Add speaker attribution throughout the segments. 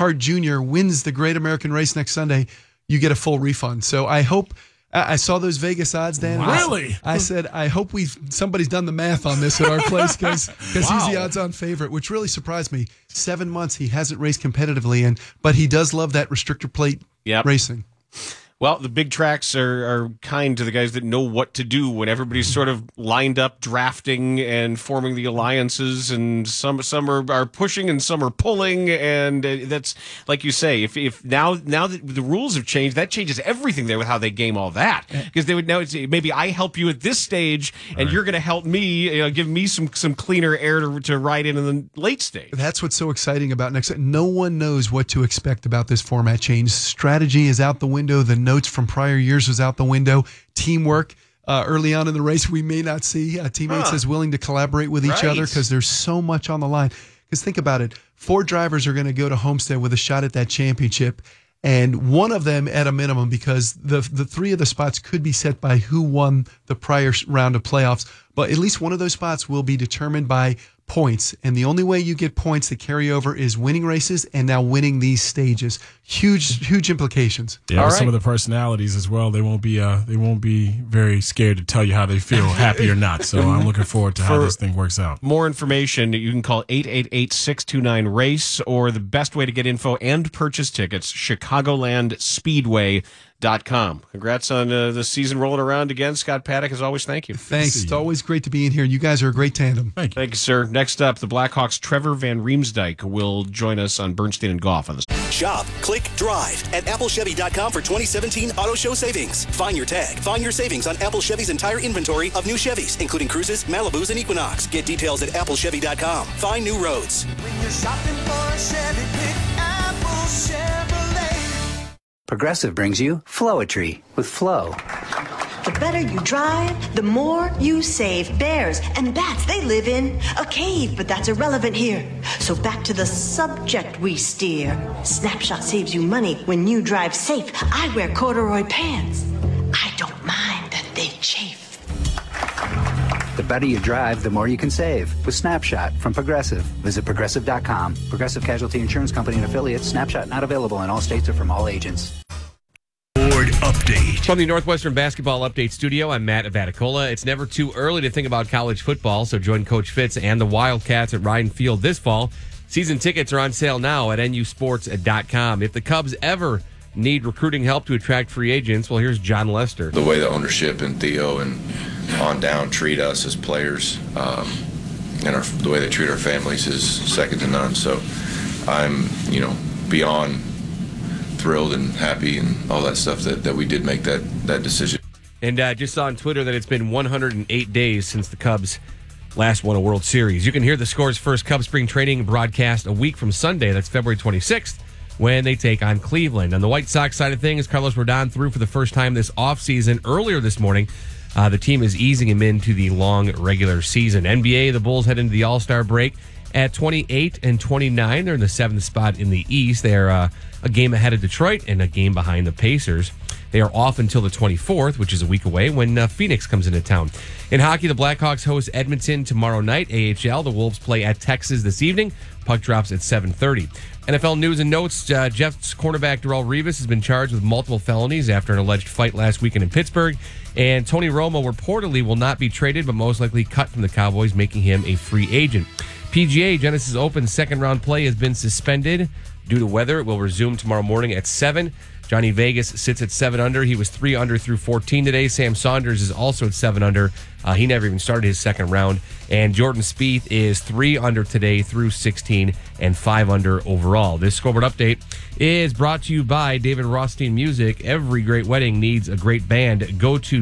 Speaker 1: Earnhardt Jr. wins the Great American Race next Sunday, you get a full refund. So I hope. I saw those Vegas odds, Dan.
Speaker 2: Really?
Speaker 1: I said, I hope somebody's done the math on this at our place because he's the odds-on favorite, which really surprised me. 7 months he hasn't raced competitively, but he does love that restrictor plate racing.
Speaker 3: Well, the big tracks are kind to the guys that know what to do when everybody's sort of lined up, drafting and forming the alliances, and some are pushing and some are pulling, and that's like you say. If now that the rules have changed, that changes everything there with how they game all that, because they would now say, maybe I help you at this stage, and you're going to help me, give me some cleaner air to ride in the late stage.
Speaker 1: That's what's so exciting about next. No one knows what to expect about this format change. Strategy is out the window. The notes from prior years was out the window. Teamwork early on in the race we may not see. Teammates as willing to collaborate with each other because there's so much on the line. Because think about it. 4 drivers are going to go to Homestead with a shot at that championship, and one of them at a minimum, because the 3 of the spots could be set by who won the prior round of playoffs, but at least one of those spots will be determined by points, and the only way you get points that carry over is winning races and now winning these stages. Huge implications.
Speaker 2: Yeah, some of the personalities as well. They won't be very scared to tell you how they feel, happy or not. So I'm looking forward to how this thing works out.
Speaker 3: More information, you can call 888-629-RACE, or the best way to get info and purchase tickets, ChicagolandSpeedway.com. Congrats on the season rolling around again. Scott Paddock, as always, thank you.
Speaker 1: Thanks. It's always great to be in here. You guys are a great tandem.
Speaker 2: Thank you,
Speaker 3: sir. Next up, the Blackhawks' Trevor Van Riemsdyk will join us on Bernstein and Golf on this.
Speaker 4: Shop, click, drive at AppleChevy.com for 2017 Auto Show savings. Find your tag. Find your savings on Apple Chevy's entire inventory of new Chevys, including Cruises, Malibus, and Equinox. Get details at AppleChevy.com. Find new roads.
Speaker 5: When you're shopping for a Chevy, pick Apple Chevrolet.
Speaker 6: Progressive brings you Floetry with Flo.
Speaker 7: The better you drive, the more you save. Bears and bats, they live in a cave, but that's irrelevant here. So back to the subject we steer. Snapshot saves you money when you drive safe. I wear corduroy pants. I don't mind that they chafe.
Speaker 6: The better you drive, the more you can save with Snapshot from Progressive. Visit Progressive.com. Progressive Casualty Insurance Company and Affiliates. Snapshot not available in all states or from all agents.
Speaker 8: Board update.
Speaker 9: From the Northwestern Basketball Update Studio, I'm Matt Avaticola. It's never too early to think about college football, so join Coach Fitz and the Wildcats at Ryan Field this fall. Season tickets are on sale now at nusports.com. If the Cubs ever need recruiting help to attract free agents, well, here's John Lester.
Speaker 10: The way the ownership and Theo and on down treat us as players, and the way they treat our families is second to none. So I'm, beyond thrilled and happy and all that stuff that we did make that decision.
Speaker 9: And just saw on Twitter that it's been 108 days since the Cubs last won a World Series. You can hear the Score's first Cubs spring training broadcast a week from Sunday. That's February 26th. When they take on Cleveland. On the White Sox side of things, Carlos Rodon threw for the first time this offseason. Earlier this morning, the team is easing him into the long regular season. NBA, the Bulls head into the All-Star break at 28-29. They're in the 7th spot in the East. They're a game ahead of Detroit and a game behind the Pacers. They are off until the 24th, which is a week away, when Phoenix comes into town. In hockey, the Blackhawks host Edmonton tomorrow night. AHL, the Wolves play at Texas this evening. Puck drops at 7:30. NFL news and notes. Jets cornerback Darrelle Revis has been charged with multiple felonies after an alleged fight last weekend in Pittsburgh. And Tony Romo reportedly will not be traded, but most likely cut from the Cowboys, making him a free agent. PGA Genesis Open second-round play has been suspended due to weather. It will resume tomorrow morning at 7. Johnny Vegas sits at 7 under. He was 3 under through 14 today. Sam Saunders is also at 7 under. He never even started his second round. And Jordan Spieth is 3 under today through 16 and 5 under overall. This scoreboard update is brought to you by David Rothstein Music. Every great wedding needs a great band. Go to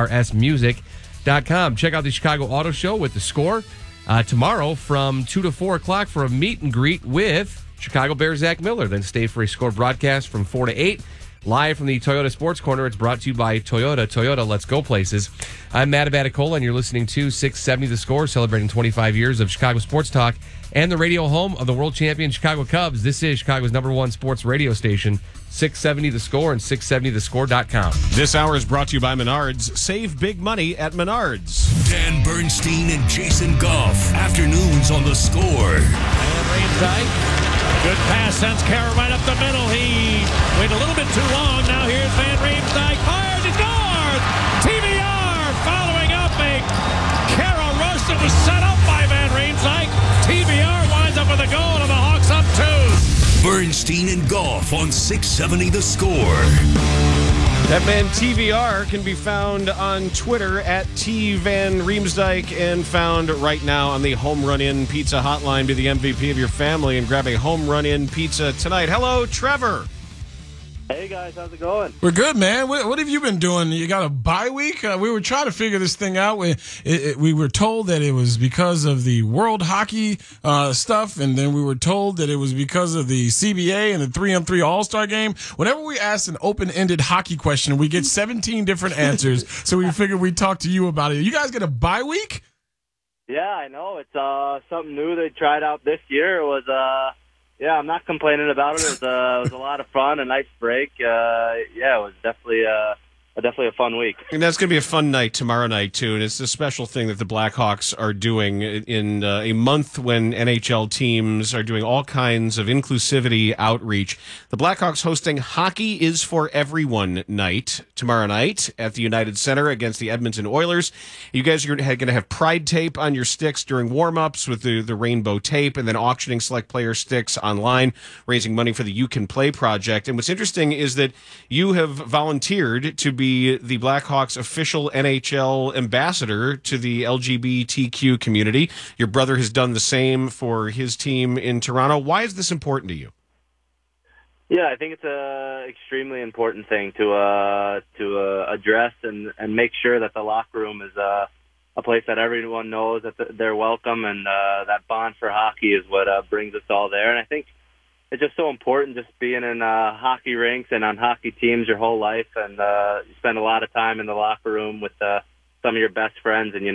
Speaker 9: drsmusic.com. Check out the Chicago Auto Show with the Score tomorrow from 2 to 4 o'clock for a meet and greet with Chicago Bears Zach Miller. Then stay for a Score broadcast from 4 to 8. Live from the Toyota Sports Corner, it's brought to you by Toyota. Toyota, let's go places. I'm Matt Avaticola, and you're listening to 670 The Score, celebrating 25 years of Chicago sports talk and the radio home of the world champion Chicago Cubs. This is Chicago's #1 sports radio station, 670 The Score and 670thescore.com.
Speaker 3: This hour is brought to you by Menards. Save big money at Menards.
Speaker 8: Dan Bernstein and Jason Goff. Afternoons on The Score.
Speaker 9: And Riemsdyk
Speaker 11: Good pass sends Kara right up the middle. He waited a little bit too long. Now here's Van Riemsdyk. Fires. He scores! TVR following up a Kara rush that was set up by Van Riemsdyk. TVR winds up with a goal, and the Hawks up 2.
Speaker 8: Bernstein and Golf on 670 The Score.
Speaker 3: That man TVR can be found on Twitter at T Van Riemsdyk and found right now on the Home Run In Pizza hotline. Be the MVP of your family and grab a Home Run In Pizza tonight. Hello, Trevor.
Speaker 12: Hey guys, how's it going?
Speaker 2: We're good, man. What have you been doing? You got a bye week? We were trying to figure this thing out. We were told that it was because of the World Hockey stuff, and then we were told that it was because of the CBA and the 3-on-3 All-Star game. Whenever we ask an open-ended hockey question, we get 17 different answers, so we figured we'd talk to you about it. You guys get a bye week?
Speaker 12: Yeah, I know. It's something new they tried out this year. It was yeah, I'm not complaining about it. It was a lot of fun, a nice break. Yeah, it was definitely a fun week.
Speaker 3: And that's going to be a fun night tomorrow night, too. And it's a special thing that the Blackhawks are doing in a month when NHL teams are doing all kinds of inclusivity outreach. The Blackhawks hosting Hockey is for Everyone night tomorrow night at the United Center against the Edmonton Oilers. You guys are going to have pride tape on your sticks during warm-ups with the rainbow tape, and then auctioning select player sticks online, raising money for the You Can Play project. And what's interesting is that you have volunteered to be the Blackhawks official NHL ambassador to the LGBTQ community. Your brother has done the same for his team in Toronto. Why is this important to you?
Speaker 12: Yeah, I think it's a extremely important thing to address and make sure that the locker room is a place that everyone knows that they're welcome, and that bond for hockey is what brings us all there. And I think it's just so important just being in hockey rinks and on hockey teams your whole life, and you spend a lot of time in the locker room with some of your best friends. And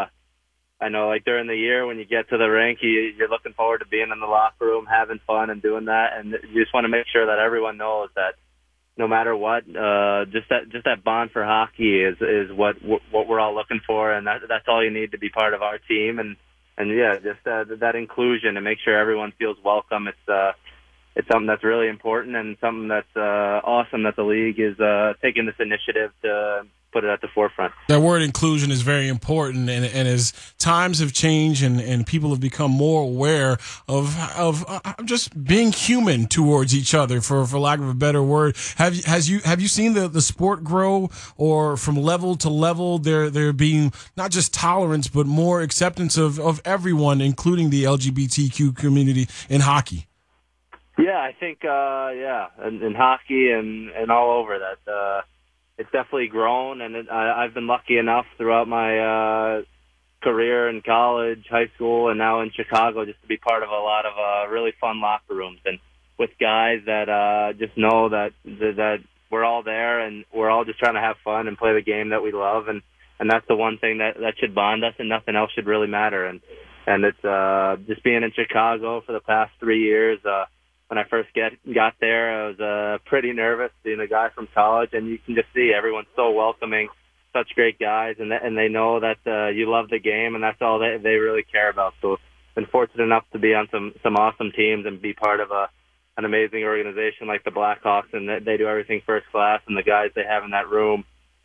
Speaker 12: I know like during the year when you get to the rink, you're looking forward to being in the locker room, having fun and doing that. And you just want to make sure that everyone knows that no matter what, just that bond for hockey is what we're all looking for, and that's all you need to be part of our team. And yeah, just that inclusion and make sure everyone feels welcome. It's something that's really important, and something that's awesome that the league is taking this initiative to put it at the forefront.
Speaker 2: That word inclusion is very important, and as times have changed and people have become more aware of just being human towards each other, for lack of a better word, have you seen the sport grow, or from level to level there being not just tolerance but more acceptance of everyone, including the LGBTQ community in hockey?
Speaker 12: Yeah, I think in hockey and all over that. It's definitely grown, and I've been lucky enough throughout my career in college, high school, and now in Chicago just to be part of a lot of really fun locker rooms, and with guys that just know that we're all there and we're all just trying to have fun and play the game that we love, and that's the one thing that should bond us, and nothing else should really matter. And it's just being in Chicago for the past 3 years. When I first got there, I was pretty nervous, being a guy from college, and you can just see everyone's so welcoming, such great guys, and they know that you love the game, and that's all they really care about. So I've been fortunate enough to be on some awesome teams and be part of an amazing organization like the Blackhawks, and they do everything first class, and the guys they have in that room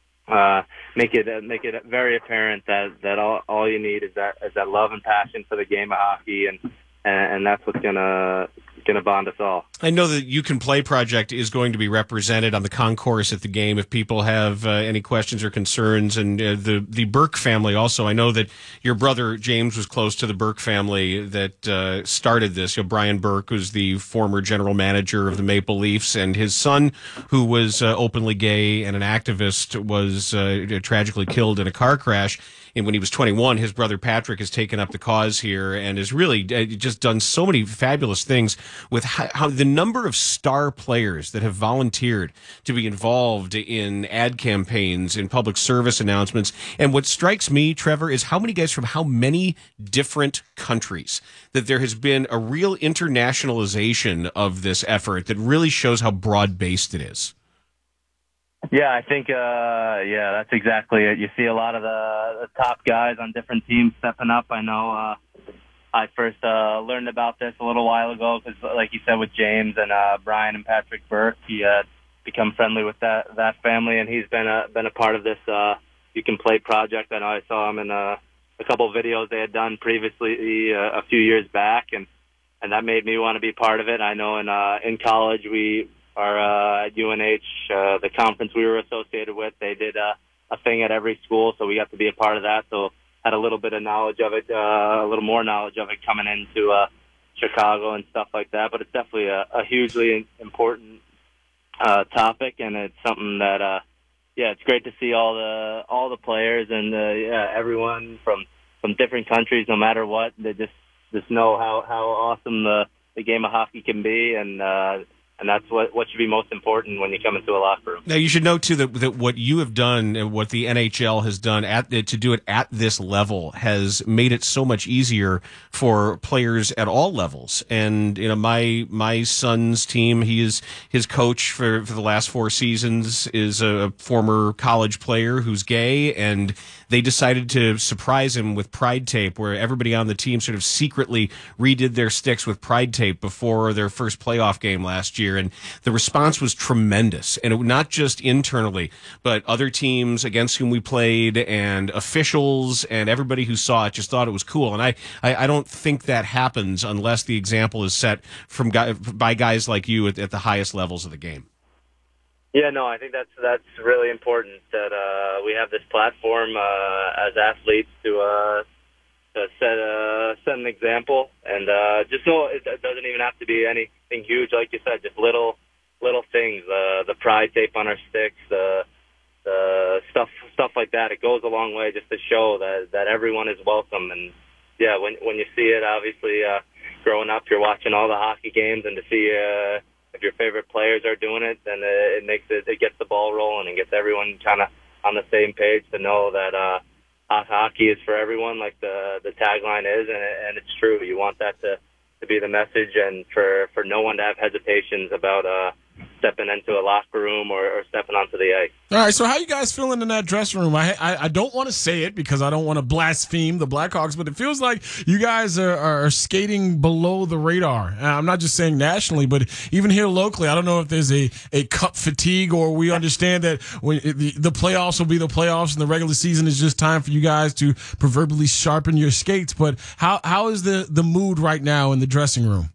Speaker 12: make it very apparent that all you need is that love and passion for the game of hockey, and that's what's gonna bond us all.
Speaker 3: I know that You Can Play project is going to be represented on the concourse at the game if people have any questions or concerns. And the Burke family also, I know that your brother James was close to the Burke family that started this. Brian Burke was the former general manager of the Maple Leafs, and his son, who was openly gay and an activist, was tragically killed in a car crash. And when he was 21, his brother Patrick has taken up the cause here and has really just done so many fabulous things with how the number of star players that have volunteered to be involved in ad campaigns, in public service announcements. And what strikes me, Trevor, is how many guys from how many different countries, that there has been a real internationalization of this effort that really shows how broad-based it is.
Speaker 12: Yeah, I think, that's exactly it. You see a lot of the top guys on different teams stepping up. I know I first learned about this a little while ago because, like you said, with James and Brian and Patrick Burke, he become friendly with that family, and he's been a part of this You Can Play project. I know I saw him in a couple of videos they had done previously a few years back, and that made me want to be part of it. I know in college we are at UNH, the conference we were associated with, they did a thing at every school, so we got to be a part of that. So had a little bit of knowledge of it, a little more knowledge of it coming into Chicago and stuff like that. But it's definitely a hugely important topic, and it's something that it's great to see all the players and everyone from different countries, no matter what, they just know how awesome the game of hockey can be, and that's what should be most important when you come into a locker room.
Speaker 3: Now, you should know, too, that what you have done and what the NHL has done to do it at this level has made it so much easier for players at all levels. And, my son's team, his coach for the last 4 seasons is a former college player who's gay, and they decided to surprise him with Pride tape, where everybody on the team sort of secretly redid their sticks with Pride tape before their first playoff game last year. And the response was tremendous. And not just internally, but other teams against whom we played and officials and everybody who saw it just thought it was cool. And I don't think that happens unless the example is set by guys like you at the highest levels of the game.
Speaker 12: Yeah, no, I think that's really important that we have this platform as athletes to set an example, and just know it doesn't even have to be anything huge, like you said, just little things. The Pride tape on our sticks, the stuff like that. It goes a long way just to show that everyone is welcome. And yeah, when you see it, obviously, growing up, you're watching all the hockey games, and to see if your favorite players are doing it, then it gets the ball rolling and gets everyone kind of on the same page to know that hockey is for everyone, like the tagline is, and it's true. You want that to be the message, and for no one to have hesitations about stepping into a locker room or stepping onto the ice.
Speaker 2: All right, so how you guys feeling in that dressing room? I don't want to say it because I don't want to blaspheme the Blackhawks, but it feels like you guys are skating below the radar. I'm not just saying nationally, but even here locally. I don't know if there's a cup fatigue, or we understand that when the playoffs will be the playoffs and the regular season is just time for you guys to proverbially sharpen your skates. But how is the mood right now in the dressing room?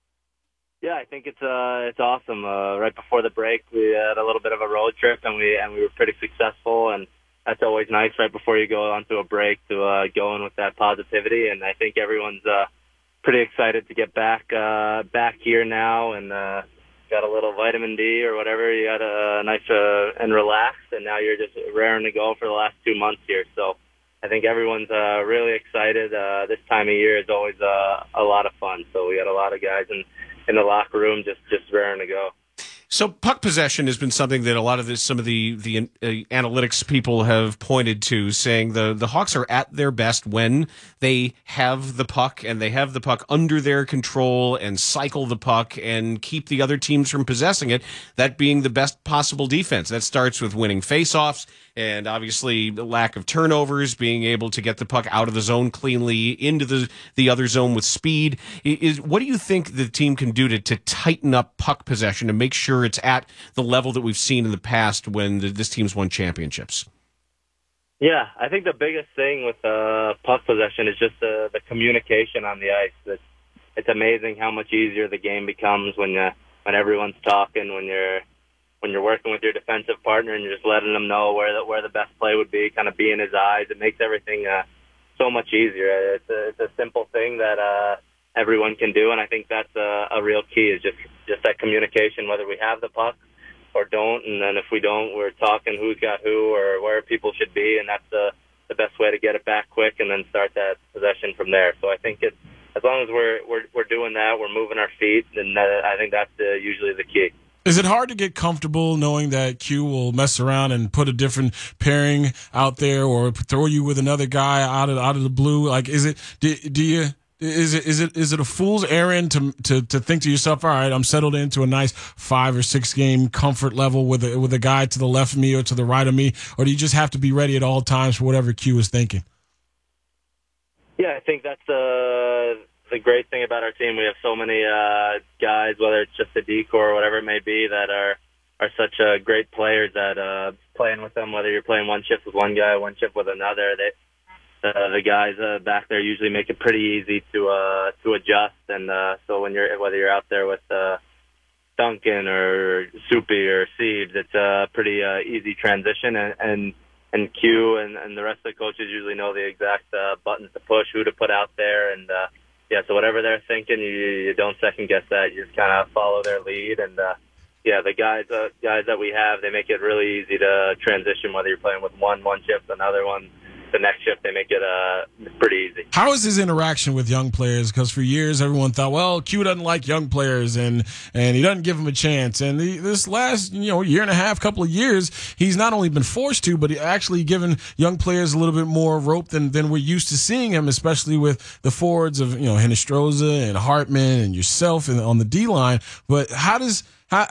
Speaker 12: Yeah, I think it's awesome. Right before the break, we had a little bit of a road trip, and we were pretty successful, and that's always nice right before you go onto a break to go in with that positivity. And I think everyone's pretty excited to get back here now, and got a little vitamin D or whatever. You got a nice and relaxed, and now you're just raring to go for the last 2 months here. So I think everyone's really excited. This time of year is always a lot of fun. So we got a lot of guys in the locker room just raring to go.
Speaker 3: So puck possession has been something that some of the analytics people have pointed to, saying the Hawks are at their best when they have the puck, and they have the puck under their control and cycle the puck and keep the other teams from possessing it, that being the best possible defense. That starts with winning faceoffs and obviously the lack of turnovers, being able to get the puck out of the zone cleanly into the other zone with speed. What do you think the team can do to tighten up puck possession and make sure it's at the level that we've seen in the past when this team's won championships?
Speaker 12: Yeah, I think the biggest thing with puck possession is just the communication on the ice. It's amazing how much easier the game becomes when everyone's talking, when you're working with your defensive partner and you're just letting them know where the best play would be, kind of be in his eyes. It makes everything so much easier. It's a simple thing that everyone can do, and I think that's a real key, is just that communication, whether we have the puck or don't. And then if we don't, we're talking who's got who or where people should be, and that's the best way to get it back quick and then start that possession from there. So I think it's, as long as we're doing that, we're moving our feet, and I think that's usually the key.
Speaker 2: Is it hard to get comfortable knowing that Q will mess around and put a different pairing out there, or throw you with another guy out of the blue? Like, is it a fool's errand to think to yourself, all right, I'm settled into a nice 5 or 6 game comfort level with a guy to the left of me or to the right of me, or do you just have to be ready at all times for whatever Q is thinking?
Speaker 12: Yeah, I think that's the great thing about our team. We have so many guys, whether it's just a decor or whatever it may be, that are such great players that playing with them, whether you're playing one shift with one guy, one shift with another, the guys back there usually make it pretty easy to adjust. And so whether you're out there with Duncan or Soupy or Siebes, it's a pretty easy transition. And Q and the rest of the coaches usually know the exact buttons to push, who to put out there, and so whatever they're thinking, you don't second guess that. You just kind of follow their lead. And the guys that we have, they make it really easy to transition, whether you're playing with one shift, another one, the next shift. They make it pretty easy.
Speaker 2: How is his interaction with young players? Because for years everyone thought, well, Q doesn't like young players and he doesn't give them a chance. And this last year and a half, couple of years, he's not only been forced to, but he actually given young players a little bit more rope than we're used to seeing him, especially with the forwards of Hinostroza and Hartman and yourself on the D line. But how does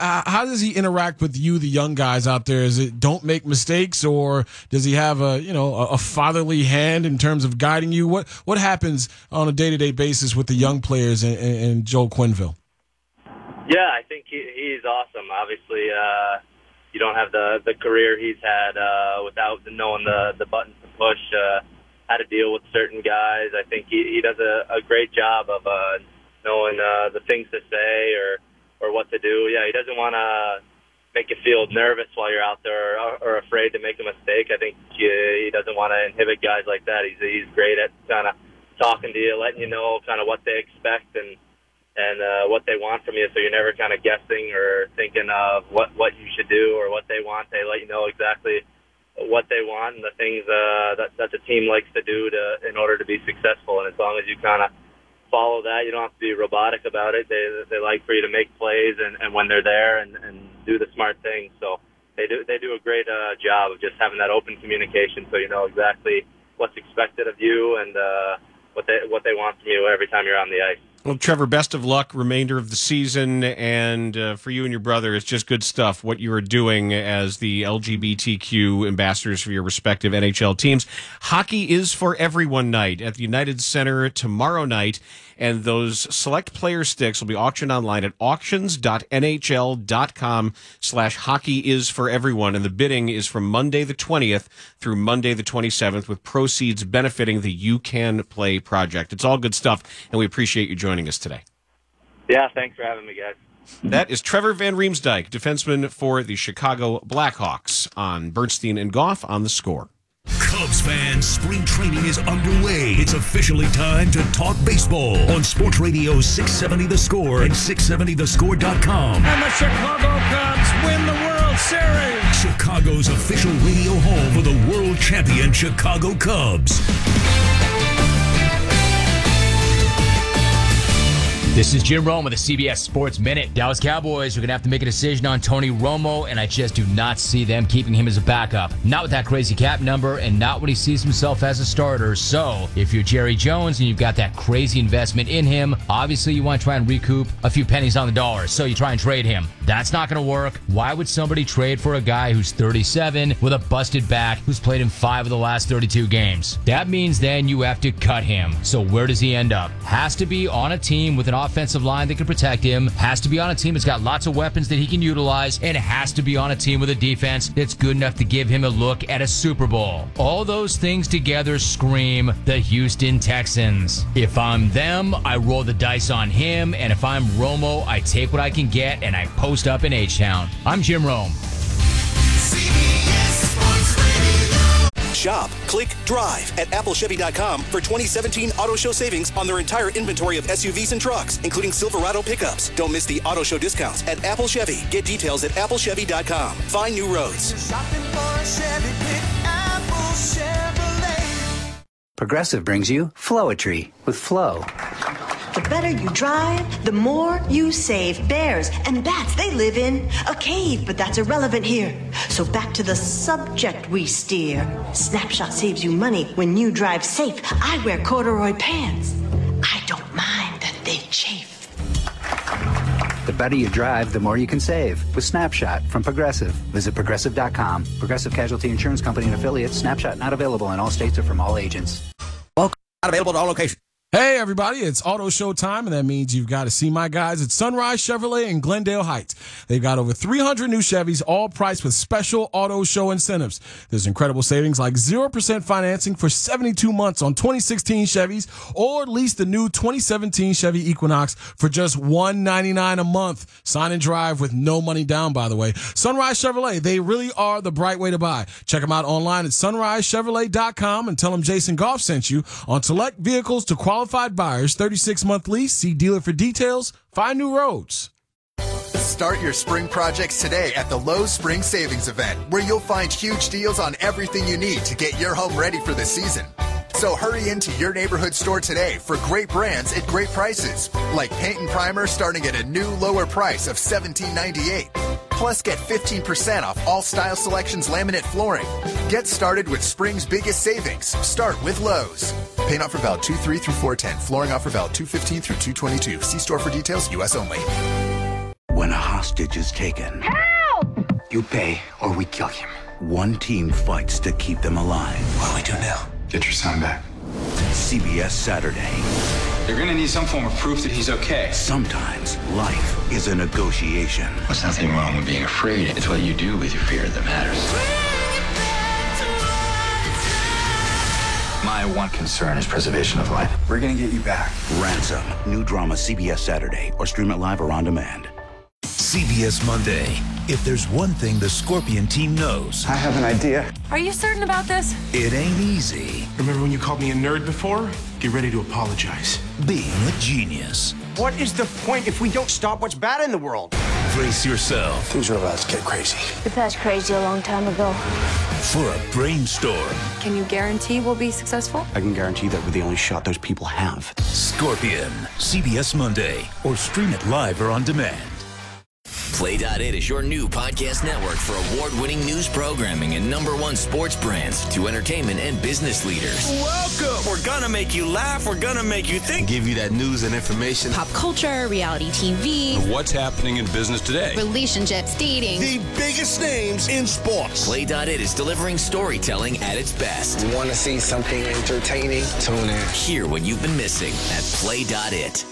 Speaker 2: he interact with you, the young guys out there? Is it don't make mistakes, or does he have a fatherly hand in terms of guiding you? What happens on a day-to-day basis with the young players and Joel Quenneville?
Speaker 12: Yeah, I think he's awesome. Obviously, you don't have the career he's had without knowing the buttons to push, how to deal with certain guys. I think he does a great job of knowing the things to say or what to do. Yeah, he doesn't want to make you feel nervous while you're out there or afraid to make a mistake. I think he doesn't want to inhibit guys like that. He's great at kind of talking to you, letting you know kind of what they expect and what they want from you, so you're never kind of guessing or thinking of what you should do or what they want. They let you know exactly what they want and the things that the team likes to do in order to be successful. And as long as you kind of follow that, you don't have to be robotic about it. They like for you to make plays and when they're there and do the smart things. So they do a great job of just having that open communication, so you know exactly what's expected of you and what they want from you every time you're on the ice.
Speaker 3: Well, Trevor, best of luck remainder of the season, and for you and your brother, it's just good stuff what you are doing as the LGBTQ ambassadors for your respective NHL teams. Hockey is for Everyone night at the United Center tomorrow night, and those select player sticks will be auctioned online at auctions.nhl.com/hockeyisforeveryone, and the bidding is from Monday the 20th through Monday the 27th, with proceeds benefiting the You Can Play project. It's all good stuff, and we appreciate you joining us today.
Speaker 12: Yeah, thanks for having me, guys.
Speaker 3: That is Trevor Van Riemsdyk, defenseman for the Chicago Blackhawks, on Bernstein and Goff on The Score.
Speaker 8: Cubs fans, spring training is underway. It's officially time to talk baseball on Sports Radio 670 The Score and 670thescore.com.
Speaker 11: And the Chicago Cubs win the World Series.
Speaker 8: Chicago's official radio home for the world champion Chicago Cubs.
Speaker 13: This is Jim Rome with the CBS Sports Minute. Dallas Cowboys are going to have to make a decision on Tony Romo, and I just do not see them keeping him as a backup. Not with that crazy cap number, and not when he sees himself as a starter. So, if you're Jerry Jones and you've got that crazy investment in him, obviously you want to try and recoup a few pennies on the dollar, so you try and trade him. That's not going to work. Why would somebody trade for a guy who's 37 with a busted back who's played in 5 of the last 32 games? That means then you have to cut him. So where does he end up? Has to be on a team with an offensive line that can protect him, has to be on a team that's got lots of weapons that he can utilize, and has to be on a team with a defense that's good enough to give him a look at a Super Bowl. All those things together scream the Houston Texans. If I'm them, I roll the dice on him, and if I'm Romo, I take what I can get and I post up in H-Town. I'm Jim Rome.
Speaker 4: Shop, click, drive at applechevy.com for 2017 Auto Show savings on their entire inventory of SUVs and trucks, including Silverado pickups. Don't miss the Auto Show discounts at Apple Chevy. Get details at applechevy.com. Find new roads.
Speaker 5: Shopping for a Chevy, pick Apple Chevrolet.
Speaker 6: Progressive brings you Floetry with Flo.
Speaker 7: The better you drive, the more you save. Bears and bats, they live in a cave, but that's irrelevant here. So back to the subject we steer. Snapshot saves you money when you drive safe. I wear corduroy pants. I don't mind that they chafe.
Speaker 6: The better you drive, the more you can save with Snapshot from Progressive. Visit Progressive.com. Progressive Casualty Insurance Company and affiliates. Snapshot not available in all states or from all agents.
Speaker 14: Welcome. Not available to all locations.
Speaker 2: Hey, everybody, it's Auto Show time, and that means you've got to see my guys at Sunrise Chevrolet in Glendale Heights. They've got over 300 new Chevys, all priced with special Auto Show incentives. There's incredible savings like 0% financing for 72 months on 2016 Chevys, or lease the new 2017 Chevy Equinox for just $199 a month. Sign and drive with no money down, by the way. Sunrise Chevrolet, they really are the bright way to buy. Check them out online at sunrisechevrolet.com and tell them Jason Goff sent you. On select vehicles to qualified buyers, 36-month lease. See dealer for details. Find new roads.
Speaker 14: Start your spring projects today at the Lowe's Spring Savings Event, where you'll find huge deals on everything you need to get your home ready for the season. So hurry into your neighborhood store today for great brands at great prices, like paint and primer starting at a new lower price of $17.98. Plus, get 15% off all style selections laminate flooring. Get started with spring's biggest savings. Start with Lowe's. Paint offer valid 2/3 through 4/10. Flooring offer valid 2/15 through 2/22. See store for details. U.S. only.
Speaker 15: When a hostage is taken, help! You pay or we kill him. One team fights to keep them alive. What do we do now? Get your son back. CBS Saturday.
Speaker 16: You're gonna need some form of proof that he's okay.
Speaker 15: Sometimes life is a negotiation.
Speaker 16: There's nothing wrong with being afraid. It's what you do with your fear that matters. My one concern is preservation of life. We're gonna get you back.
Speaker 15: Ransom. New drama CBS Saturday, or stream it live or on demand.
Speaker 8: CBS Monday. If there's one thing the Scorpion team knows,
Speaker 16: I have an idea.
Speaker 17: Are you certain about this?
Speaker 8: it ain't easy
Speaker 18: Remember when you called me a nerd before? Get ready to apologize.
Speaker 8: being a genius.
Speaker 19: What is the point if we don't stop what's bad in the world?
Speaker 8: Brace yourself
Speaker 19: Things are about to get crazy.
Speaker 17: We passed crazy a long time ago.
Speaker 8: for a brainstorm.
Speaker 17: Can you guarantee we'll be successful?
Speaker 15: I can guarantee that we're the only shot those people have.
Speaker 8: Scorpion. CBS Monday. Or stream it live or on demand.
Speaker 20: Play.it is your new podcast network for award-winning news programming and #1 sports brands to entertainment and business leaders.
Speaker 21: Welcome! We're gonna make you laugh, we're gonna make you think. Give you that news and information.
Speaker 22: Pop culture, reality TV.
Speaker 21: What's happening in business today?
Speaker 22: Relationships, dating.
Speaker 21: The biggest names in sports.
Speaker 20: Play.it is delivering storytelling at its best.
Speaker 19: Want to see something entertaining? Tune in.
Speaker 20: Hear what you've been missing at Play.it.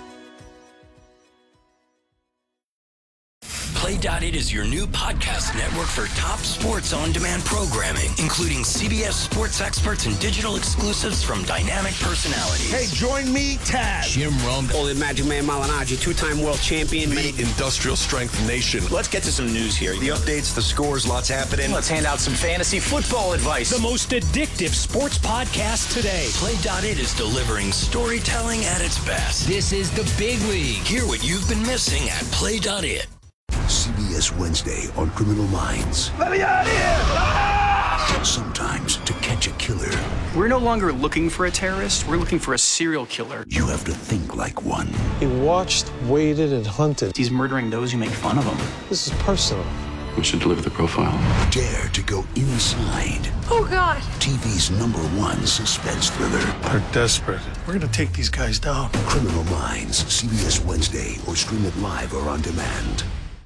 Speaker 20: Play.it is your new podcast network for top sports on-demand programming, including CBS sports experts and digital exclusives from dynamic personalities.
Speaker 21: Hey, join me, Taz.
Speaker 19: Jim Rome. Holy Magic Man Malignaggi, two-time world champion.
Speaker 21: The Industrial Strength Nation. Let's get to some news here. The updates, the scores, lots happening.
Speaker 19: Let's hand out some fantasy football advice.
Speaker 21: The most addictive sports podcast today.
Speaker 20: Play.it is delivering storytelling at its best.
Speaker 13: This is the big league.
Speaker 20: Hear what you've been missing at Play.it.
Speaker 15: CBS Wednesday on Criminal Minds.
Speaker 19: Let me out of here!
Speaker 15: Sometimes to catch a killer,
Speaker 23: We're no longer looking for a terrorist. We're looking for a serial killer.
Speaker 15: you have to think like one.
Speaker 24: He watched, waited, and hunted.
Speaker 23: He's murdering those who make fun of him.
Speaker 24: This is personal.
Speaker 16: We should deliver the profile.
Speaker 15: Dare to go inside
Speaker 17: Oh, God.
Speaker 15: TV's #1 suspense thriller.
Speaker 18: They're desperate. We're gonna take these guys down.
Speaker 15: Criminal Minds, CBS Wednesday, or stream it live or on demand.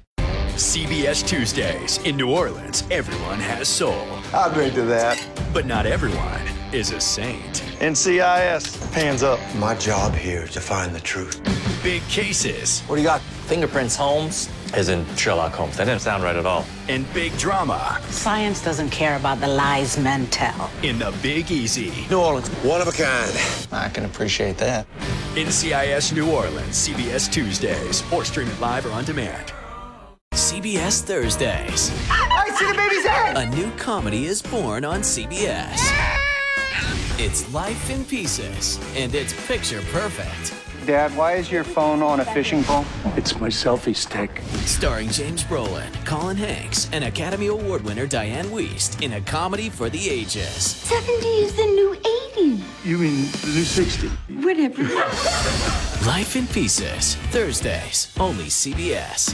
Speaker 25: CBS Tuesdays. In New Orleans, everyone has soul.
Speaker 19: I'll drink to that.
Speaker 25: But not everyone is a saint.
Speaker 19: NCIS, hands up. My job here is to find the truth.
Speaker 25: Big cases.
Speaker 19: What do you got? Fingerprints, Holmes? As in Sherlock Holmes. That didn't sound right at all.
Speaker 25: And big drama.
Speaker 26: Science doesn't care about the lies men tell.
Speaker 25: In the Big Easy.
Speaker 19: New Orleans, one of a kind. I can appreciate that.
Speaker 25: NCIS New Orleans, CBS Tuesdays. Or stream it live or on demand.
Speaker 20: CBS Thursdays.
Speaker 19: I see the baby's head!
Speaker 20: A new comedy is born on CBS. It's Life in Pieces, and it's picture perfect.
Speaker 19: Dad, why is your phone on a fishing pole?
Speaker 25: It's my selfie stick.
Speaker 20: Starring James Brolin, Colin Hanks, and Academy Award winner Diane Wiest in a comedy for the ages.
Speaker 22: 70 is the new 80.
Speaker 18: You mean the new 60?
Speaker 22: Whatever.
Speaker 20: Life in Pieces, Thursdays, only CBS.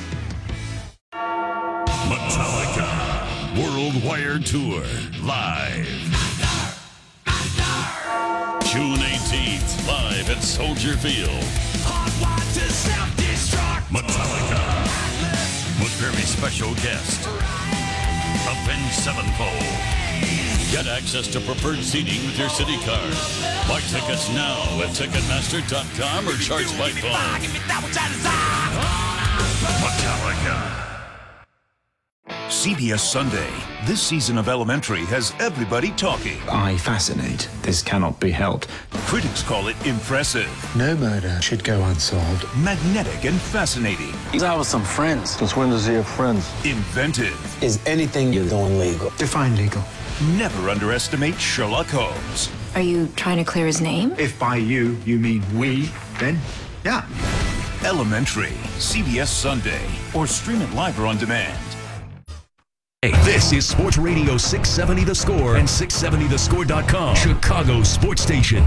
Speaker 8: Metallica World Wire Tour live. June 18th, live at Soldier Field. Metallica with very special guest Avenged Sevenfold.
Speaker 1: Get access to preferred seating with your city card. Buy tickets now at Ticketmaster.com or charge by phone. Metallica.
Speaker 8: CBS Sunday. This season of Elementary has everybody talking.
Speaker 3: I fascinate. This cannot be helped.
Speaker 8: Critics call it impressive.
Speaker 24: No murder should go unsolved.
Speaker 8: Magnetic and fascinating.
Speaker 3: He's out with some friends.
Speaker 24: Since when does he have friends?
Speaker 8: Inventive.
Speaker 3: Is anything you're doing legal?
Speaker 24: Define legal.
Speaker 8: Never underestimate Sherlock Holmes.
Speaker 22: Are you trying to clear his name?
Speaker 9: If by you mean we, then yeah.
Speaker 8: Elementary. CBS Sunday. Or stream it live or on demand. Hey, this is Sports Radio 670 The Score and 670thescore.com. Chicago's sports station.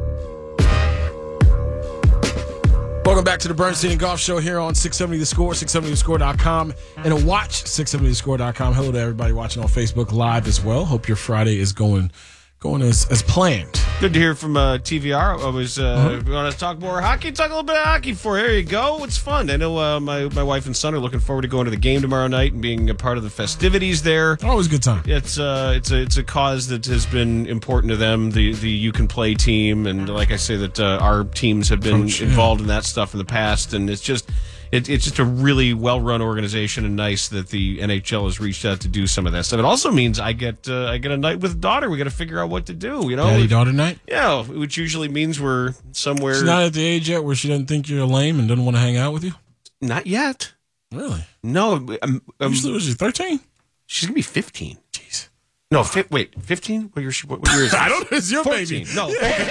Speaker 2: Welcome back to the Bernstein and Golf Show here on 670 The Score, 670thescore.com, and a watch 670thescore.com. Hello to everybody watching on Facebook Live as well. Hope your Friday is going as planned.
Speaker 10: Good to hear from TVR. I was we want to talk more hockey. Talk a little bit of hockey for you. There you go. It's fun. I know my wife and son are looking forward to going to the game tomorrow night and being a part of the festivities there.
Speaker 2: Always a good time.
Speaker 10: It's a cause that has been important to them. The You Can Play team, and like I say, that our teams have been involved in that stuff in the past, and it's just. It's just a really well-run organization, and nice that the NHL has reached out to do some of that stuff. It also means I get a night with daughter. We got to figure out what to do. You know,
Speaker 2: Daddy-daughter night.
Speaker 10: Yeah, which usually means we're somewhere.
Speaker 2: She's not at the age yet where she doesn't think you're lame and doesn't want to hang out with you.
Speaker 10: Not yet.
Speaker 2: Really?
Speaker 10: No.
Speaker 2: Usually, was she 13?
Speaker 10: She's gonna be 15.
Speaker 2: Jeez.
Speaker 10: No, 15. What year is it?
Speaker 2: I don't know. It's your
Speaker 10: 14.
Speaker 2: baby.
Speaker 10: No.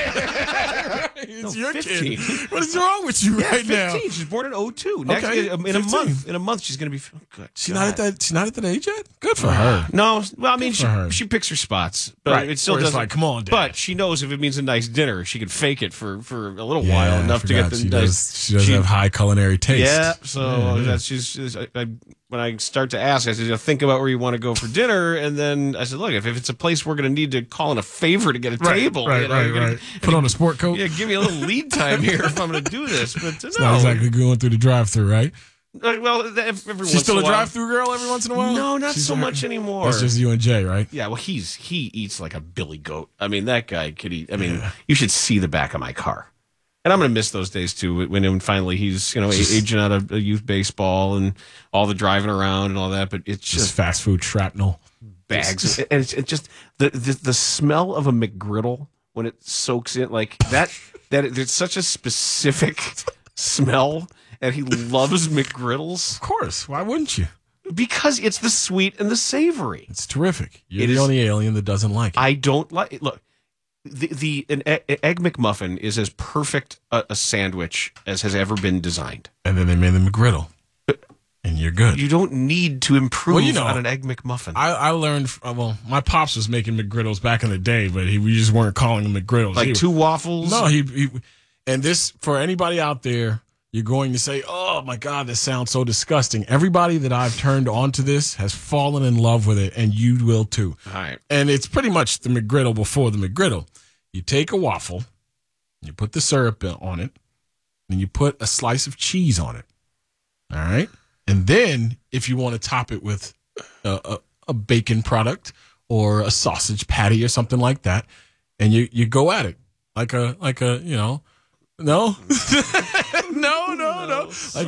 Speaker 2: It's your
Speaker 10: 15.
Speaker 2: kid. What is wrong with you right
Speaker 10: 15.
Speaker 2: now?
Speaker 10: She's born in 2002.
Speaker 2: Okay,
Speaker 10: In a month, she's going to be good.
Speaker 2: She's not at that age yet. Good for her.
Speaker 10: No, well, I mean, she picks her spots, but
Speaker 2: Right.
Speaker 10: it still
Speaker 2: Where it's
Speaker 10: doesn't.
Speaker 2: like, come on, Dad.
Speaker 10: But she knows if it means a nice dinner, she can fake it for a little while enough to get the
Speaker 2: she
Speaker 10: nice.
Speaker 2: She does have high culinary taste.
Speaker 10: Yeah, so she's when I start to ask, I said, think about where you want to go for dinner, and then I said, look, if it's a place we're going to need to call in a favor to get a table,
Speaker 2: Right. Put on a sport coat.
Speaker 10: Yeah, give me a little lead time here if I'm going to do this. But
Speaker 2: It's not exactly going through the drive-through, right?
Speaker 10: Well, every once
Speaker 2: She's still
Speaker 10: in
Speaker 2: a
Speaker 10: while.
Speaker 2: drive-through girl every once in a while?
Speaker 10: No, not so much anymore.
Speaker 2: That's just you and Jay, right?
Speaker 10: Yeah, well, he eats like a billy goat. I mean, that guy could eat. I mean, you should see the back of my car. And I'm going to miss those days, too, when finally he's, aging out of youth baseball and all the driving around and all that. But it's just
Speaker 2: fast food shrapnel.
Speaker 10: Bags. And it's just the smell of a McGriddle when it soaks in, like that it's such a specific smell. And he loves McGriddles.
Speaker 2: Of course. Why wouldn't you?
Speaker 10: Because it's the sweet and the savory.
Speaker 2: It's terrific. You're the only alien that doesn't like it.
Speaker 10: I don't like it. Look, an Egg McMuffin is as perfect a sandwich as has ever been designed.
Speaker 2: And then they made the McGriddle. And you're good.
Speaker 10: You don't need to improve on an Egg McMuffin.
Speaker 2: I learned, my pops was making McGriddles back in the day, but we just weren't calling them McGriddles.
Speaker 10: Like two waffles?
Speaker 2: No, and this, for anybody out there, you're going to say, oh my God, this sounds so disgusting. Everybody that I've turned onto this has fallen in love with it, and you will too.
Speaker 10: All right.
Speaker 2: And it's pretty much the McGriddle before the McGriddle. You take a waffle, you put the syrup on it, and you put a slice of cheese on it. All right? And then if you want to top it with a bacon product or a sausage patty or something like that, and you go at it like a no. No. Like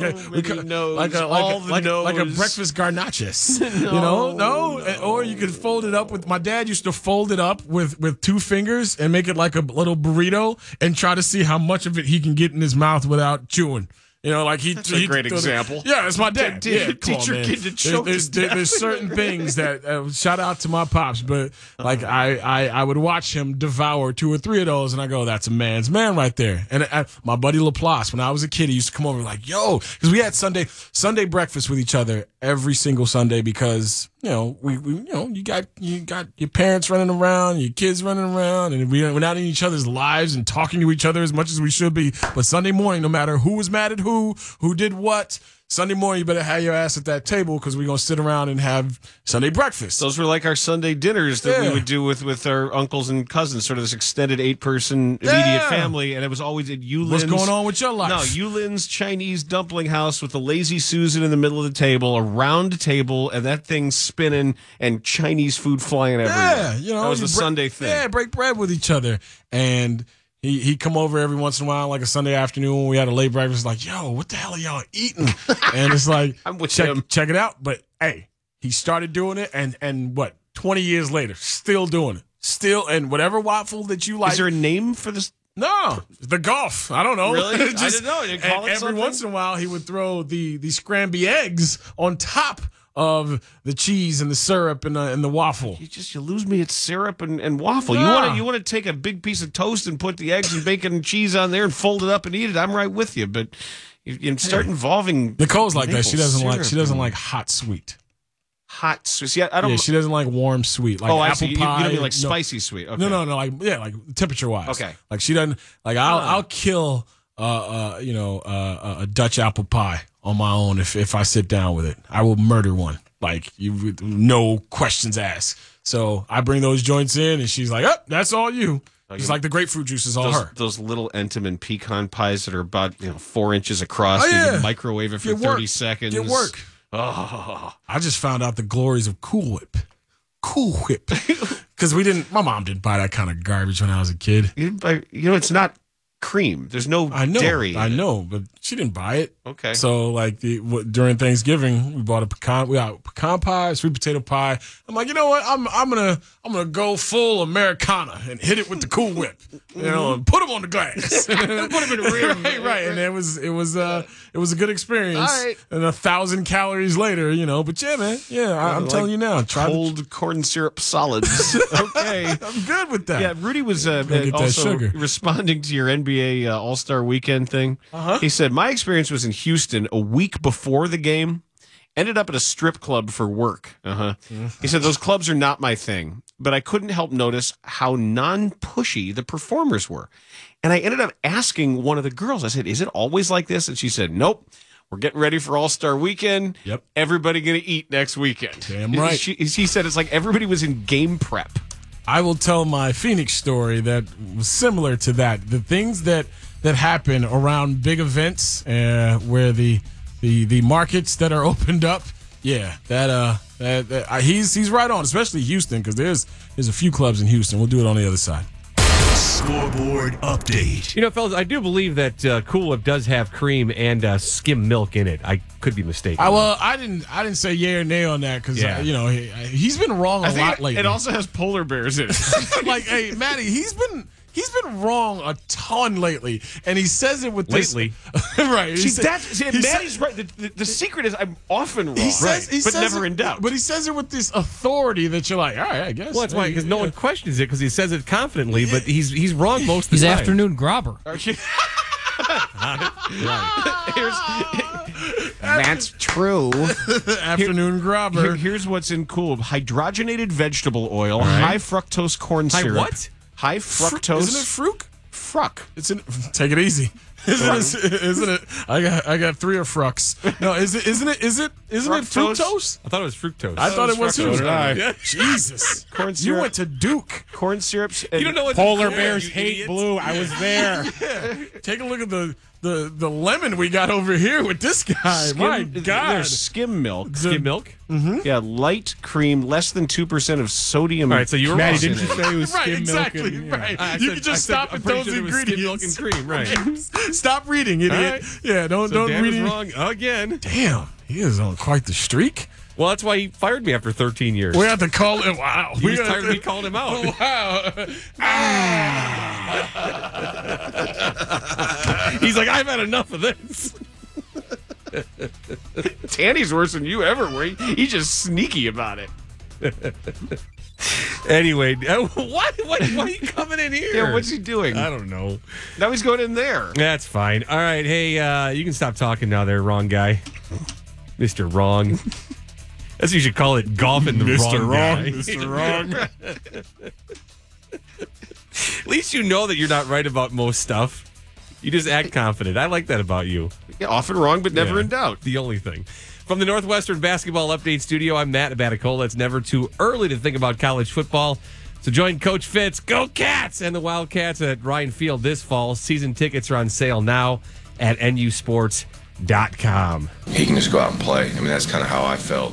Speaker 2: a breakfast garnaches. No. Or you could fold it up with. My dad used to fold it up with two fingers and make it like a little burrito and try to see how much of it he can get in his mouth without chewing.
Speaker 10: That's a great example.
Speaker 2: Yeah, it's my dad.
Speaker 10: Teach your kid to choke to death.
Speaker 2: There's certain things that shout out to my pops, but like I would watch him devour 2 or 3 of those, and I go, "That's a man's man right there." And my buddy Laplace, when I was a kid, he used to come over like, "Yo," because we had Sunday breakfast with each other every single Sunday because you got your parents running around, your kids running around, and we're not in each other's lives and talking to each other as much as we should be. But Sunday morning, no matter who was mad at who did what, Sunday morning, you better have your ass at that table because we're going to sit around and have Sunday breakfast.
Speaker 10: Those were like our Sunday dinners that we would do with our uncles and cousins, sort of this extended 8-person immediate family. And it was always at Yulin's.
Speaker 2: What's going on with your life?
Speaker 10: No, Yulin's Chinese dumpling house with the lazy Susan in the middle of the table, a round table, and that thing spinning and Chinese food flying everywhere.
Speaker 2: Yeah, you know.
Speaker 10: That was the Sunday thing.
Speaker 2: Yeah, break bread with each other. And He'd come over every once in a while, like a Sunday afternoon when we had a late breakfast, like, yo, what the hell are y'all eating? And it's like,
Speaker 10: I'm with
Speaker 2: check it out. But, hey, he started doing it, and what, 20 years later, still doing it. Still, and whatever waffle that you like.
Speaker 10: Is there a name for this?
Speaker 2: No, the golf. I don't know.
Speaker 10: Really? I didn't know. You call it
Speaker 2: every
Speaker 10: something?
Speaker 2: once in a while, he would throw the scramby eggs on top of the cheese and the syrup and the waffle.
Speaker 10: You lose me at syrup and waffle.
Speaker 2: Yeah.
Speaker 10: You want to take a big piece of toast and put the eggs and bacon and cheese on there and fold it up and eat it. I'm right with you, but you start involving
Speaker 2: Nicole's like that. She doesn't
Speaker 10: syrup.
Speaker 2: like hot sweet.
Speaker 10: Hot sweet. See, I don't.
Speaker 2: Yeah, she doesn't like warm sweet. Like
Speaker 10: I
Speaker 2: apple
Speaker 10: see.
Speaker 2: pie.
Speaker 10: You don't mean like spicy sweet. Okay.
Speaker 2: No. Like temperature wise.
Speaker 10: Okay.
Speaker 2: Like she doesn't like. I'll kill a Dutch apple pie on my own if I sit down with it. I will murder one. Like you, no questions asked. So I bring those joints in, and she's like, "Oh, that's all you." It's like the grapefruit juice is all her.
Speaker 10: Those little Entenmann pecan pies that are about 4 inches across. You can microwave it for 30 seconds.
Speaker 2: Get work.
Speaker 10: Oh,
Speaker 2: I just found out the glories of Cool Whip. Cool Whip, because my mom didn't buy that kind of garbage when I was a kid.
Speaker 10: It's not cream. There's no dairy.
Speaker 2: I know, but she didn't buy it.
Speaker 10: Okay.
Speaker 2: So like during Thanksgiving, we bought pecan pie, sweet potato pie. I'm like, you know what? I'm gonna go full Americana and hit it with the Cool Whip, and put them on the glass.
Speaker 10: Put them in a rim.
Speaker 2: right. And it was a good experience.
Speaker 10: All right.
Speaker 2: And 1,000 calories later, But yeah, man. Yeah, I'm telling you now. Try
Speaker 10: cold corn syrup solids. Okay.
Speaker 2: I'm good with that.
Speaker 10: Yeah, Rudy was
Speaker 2: get
Speaker 10: also
Speaker 2: that sugar.
Speaker 10: responding to your NBA All-Star Weekend thing. He said, my experience was in Houston a week before the game. Ended up at a strip club for work. He said, those clubs are not my thing, but I couldn't help notice how non-pushy the performers were. And I ended up asking one of the girls, I said, is it always like this? And she said, nope. We're getting ready for All-Star Weekend.
Speaker 2: Yep.
Speaker 10: Everybody going to eat next weekend.
Speaker 2: Damn right.
Speaker 10: He said it's like everybody was in game prep.
Speaker 2: I will tell my Phoenix story that was similar to that. The things that happen around big events where the markets that are opened up, he's right on, especially Houston, because there's a few clubs in Houston. We'll do it on the other side.
Speaker 8: Scoreboard update.
Speaker 4: Fellas, I do believe that Cool Whip does have cream and skim milk in it. I could be mistaken.
Speaker 2: I didn't say yay or nay on that because he's been wrong a lot lately.
Speaker 10: It also has polar bears in it.
Speaker 2: Like, hey, Maddie, he's been wrong a ton lately, and he says it with this.
Speaker 4: Lately,
Speaker 2: right?
Speaker 10: Maddie's right. The secret is I'm often wrong, but never in doubt.
Speaker 2: But he says it with this authority that you're like, all right, I guess.
Speaker 4: Well, that's why, because no one questions it because he says it confidently, but he's wrong most of the time.
Speaker 5: He's afternoon grobber.
Speaker 10: That's true.
Speaker 2: Afternoon grobber.
Speaker 10: Here's what's in Cool: hydrogenated vegetable oil,
Speaker 2: right.
Speaker 10: High fructose corn syrup.
Speaker 4: What?
Speaker 10: High fructose.
Speaker 2: Isn't it fruit?
Speaker 10: Fruck.
Speaker 2: It's in. Take it easy. Isn't it? I got 3 of frucks. No, isn't it fructose?
Speaker 4: I thought it was fructose.
Speaker 2: I thought it was too.
Speaker 10: Yeah.
Speaker 2: Jesus.
Speaker 10: Corn syrup.
Speaker 2: You went to Duke.
Speaker 10: Corn syrups.
Speaker 4: You don't know what
Speaker 5: polar bears hate blue. I was there.
Speaker 2: Take a look at the lemon we got over here with this guy. My God.
Speaker 10: There's skim milk.
Speaker 4: Skim milk?
Speaker 2: Mm-hmm.
Speaker 10: Yeah, light cream, less than 2% of sodium.
Speaker 4: All right, so you were
Speaker 5: Maddie,
Speaker 4: wrong.
Speaker 5: Didn't you say it was
Speaker 2: Right,
Speaker 5: skim
Speaker 2: exactly.
Speaker 5: milk?
Speaker 2: Right. You can just stop at those ingredients.
Speaker 4: Skim milk and cream, right.
Speaker 2: Stop reading, idiot.
Speaker 4: Right.
Speaker 2: Yeah, don't
Speaker 4: Dan
Speaker 2: read
Speaker 4: was
Speaker 2: it.
Speaker 4: wrong again.
Speaker 2: Damn, he is on quite the streak.
Speaker 4: Well, that's why he fired me after 13 years.
Speaker 2: We have to call him. Wow.
Speaker 4: He was tired of me calling him out.
Speaker 2: Oh, wow.
Speaker 4: He's like, I've had enough of this.
Speaker 10: Tanny's worse than you ever were. He's just sneaky about it.
Speaker 4: Anyway, why are you coming in here?
Speaker 10: Yeah, what's he doing?
Speaker 4: I don't know.
Speaker 10: Now he's going in there.
Speaker 4: That's fine. All right, hey, you can stop talking now there, wrong guy. Mr. Wrong. That's what you should call it, golfing the wrong guy.
Speaker 2: Mr. Wrong.
Speaker 4: At least you know that you're not right about most stuff. You just act confident. I like that about you.
Speaker 10: Yeah, often wrong, but never in doubt.
Speaker 4: The only thing. From the Northwestern Basketball Update Studio, I'm Matt Abaticola. It's never too early to think about college football. So join Coach Fitz, Go Cats, and the Wildcats at Ryan Field this fall. Season tickets are on sale now at nusports.com.
Speaker 6: He can just go out and play. I mean, that's kind of how I felt,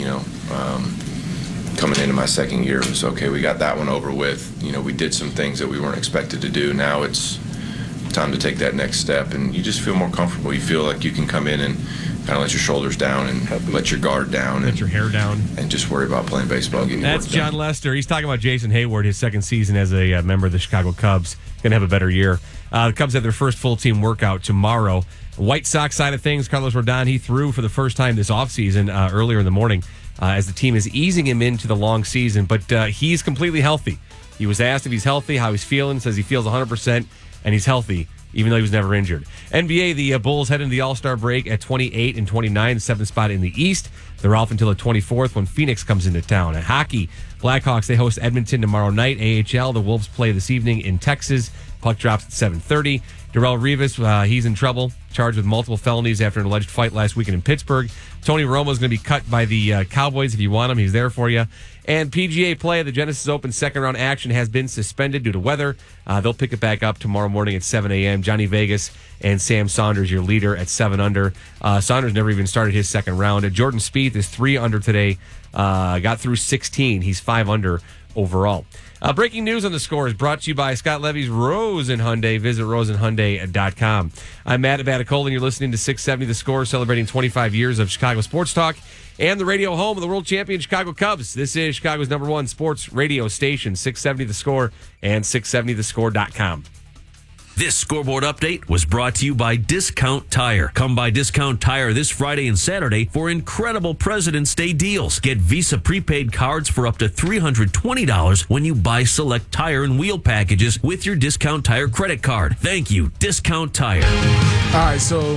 Speaker 6: coming into my second year. It was okay, we got that one over with. We did some things that we weren't expected to do. Now it's time to take that next step, and you just feel more comfortable. You feel like you can come in and kind of let your shoulders down and let your guard down.
Speaker 4: Let your hair down.
Speaker 6: And just worry about playing baseball.
Speaker 4: That's John Lester. He's talking about Jason Hayward, his second season as a member of the Chicago Cubs. Going to have a better year. The Cubs have their first full team workout tomorrow. White Sox side of things, Carlos Rodon, he threw for the first time this offseason earlier in the morning as the team is easing him into the long season. But he's completely healthy. He was asked if he's healthy, how he's feeling, says he feels 100%, and he's healthy, even though he was never injured. NBA, the Bulls head into the All-Star break at 28 and 29, the seventh spot in the East. They're off until the 24th when Phoenix comes into town. At hockey, Blackhawks, they host Edmonton tomorrow night. AHL, the Wolves play this evening in Texas. Puck drops at 7:30. Darrelle Revis, he's in trouble, charged with multiple felonies after an alleged fight last weekend in Pittsburgh. Tony Romo is going to be cut by the Cowboys. If you want him, he's there for you. And PGA play, the Genesis Open second-round action has been suspended due to weather. They'll pick it back up tomorrow morning at 7 a.m. Johnny Vegas and Sam Saunders, your leader, at 7 under. Saunders never even started his second round. Jordan Spieth is 3 under today. Got through 16. He's 5 under overall. Breaking news on the Score is brought to you by Scott Levy's Rosen Hyundai. Visit rosenhyundai.com. I'm Matt Abaticola, and you're listening to 670 The Score, celebrating 25 years of Chicago sports talk and the radio home of the world champion Chicago Cubs. This is Chicago's #1 sports radio station, 670 The Score and 670thescore.com.
Speaker 8: This scoreboard update was brought to you by Discount Tire. Come by Discount Tire this Friday and Saturday for incredible President's Day deals. Get Visa prepaid cards for up to $320 when you buy select tire and wheel packages with your Discount Tire credit card. Thank you, Discount Tire.
Speaker 2: All right, so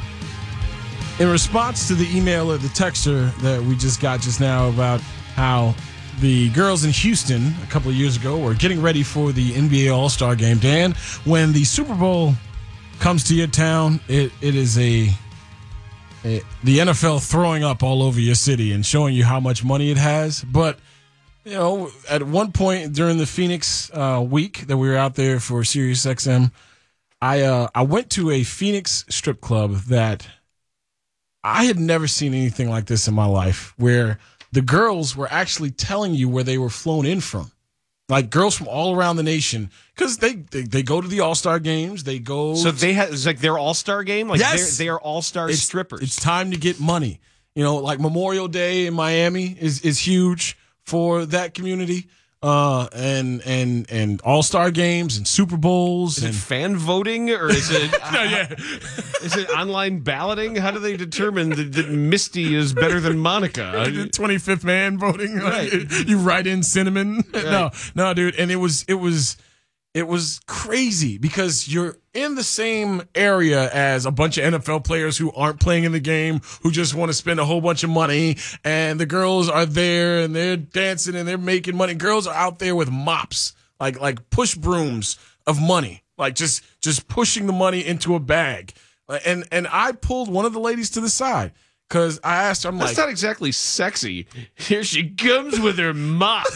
Speaker 2: in response to the email or the texter that we just got just now about how the girls in Houston a couple of years ago were getting ready for the NBA All-Star Game. Dan, when the Super Bowl comes to your town, it is the NFL throwing up all over your city and showing you how much money it has. But, at one point during the Phoenix week that we were out there for SiriusXM, I went to a Phoenix strip club that I had never seen anything like this in my life, where the girls were actually telling you where they were flown in from. Like girls from all around the nation, because they go to the All-Star games. They go.
Speaker 10: So it's like their All-Star game? Like
Speaker 2: yes.
Speaker 10: They are All-Star strippers.
Speaker 2: It's time to get money. Like Memorial Day in Miami is huge for that community. And All-Star games and Super Bowls.
Speaker 10: Is it fan voting or is it is it online balloting? How do they determine that Misty is better than Monica?
Speaker 2: 25th man voting.
Speaker 10: Right.
Speaker 2: You write in cinnamon.
Speaker 10: Right.
Speaker 2: No, dude. And it was crazy because you're in the same area as a bunch of NFL players who aren't playing in the game, who just want to spend a whole bunch of money. And the girls are there and they're dancing and they're making money. Girls are out there with mops, like push brooms of money, like just pushing the money into a bag. And I pulled one of the ladies to the side because I asked her,
Speaker 10: That's not exactly sexy. Here she comes with her mop.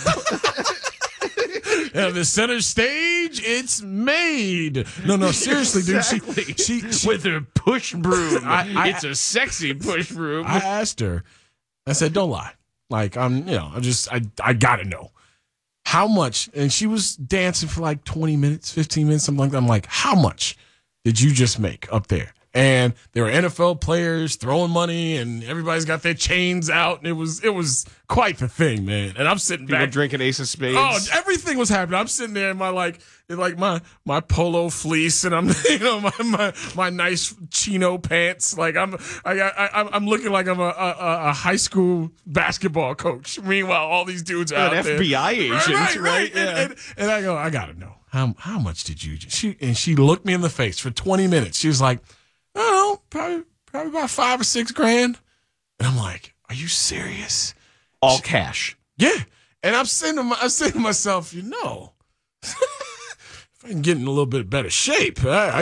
Speaker 2: The center stage, it's made. No, seriously, dude.
Speaker 10: Exactly.
Speaker 2: She
Speaker 10: with her push broom. It's a sexy push broom.
Speaker 2: I asked her. I said, "Don't lie. Like I gotta know how much." And she was dancing for like 20 minutes, 15 minutes, something like that. I'm like, "How much did you just make up there?" And there were NFL players throwing money, and everybody's got their chains out, and it was quite the thing, man. And I'm sitting
Speaker 10: People
Speaker 2: back
Speaker 10: drinking Ace of Spades.
Speaker 2: Oh, everything was happening. I'm sitting there in my my polo fleece, and I'm my nice chino pants. Like I'm looking like I'm a high school basketball coach. Meanwhile, all these dudes are out there.
Speaker 10: FBI agents, right?
Speaker 2: Yeah. And I go, I gotta know how much did you? She looked me in the face for 20 minutes. She was like, I don't know, probably about $5 or $6 grand. And I'm like, are you serious?
Speaker 10: All cash.
Speaker 2: Yeah. And I'm saying to myself, if I can get in a little bit better shape, I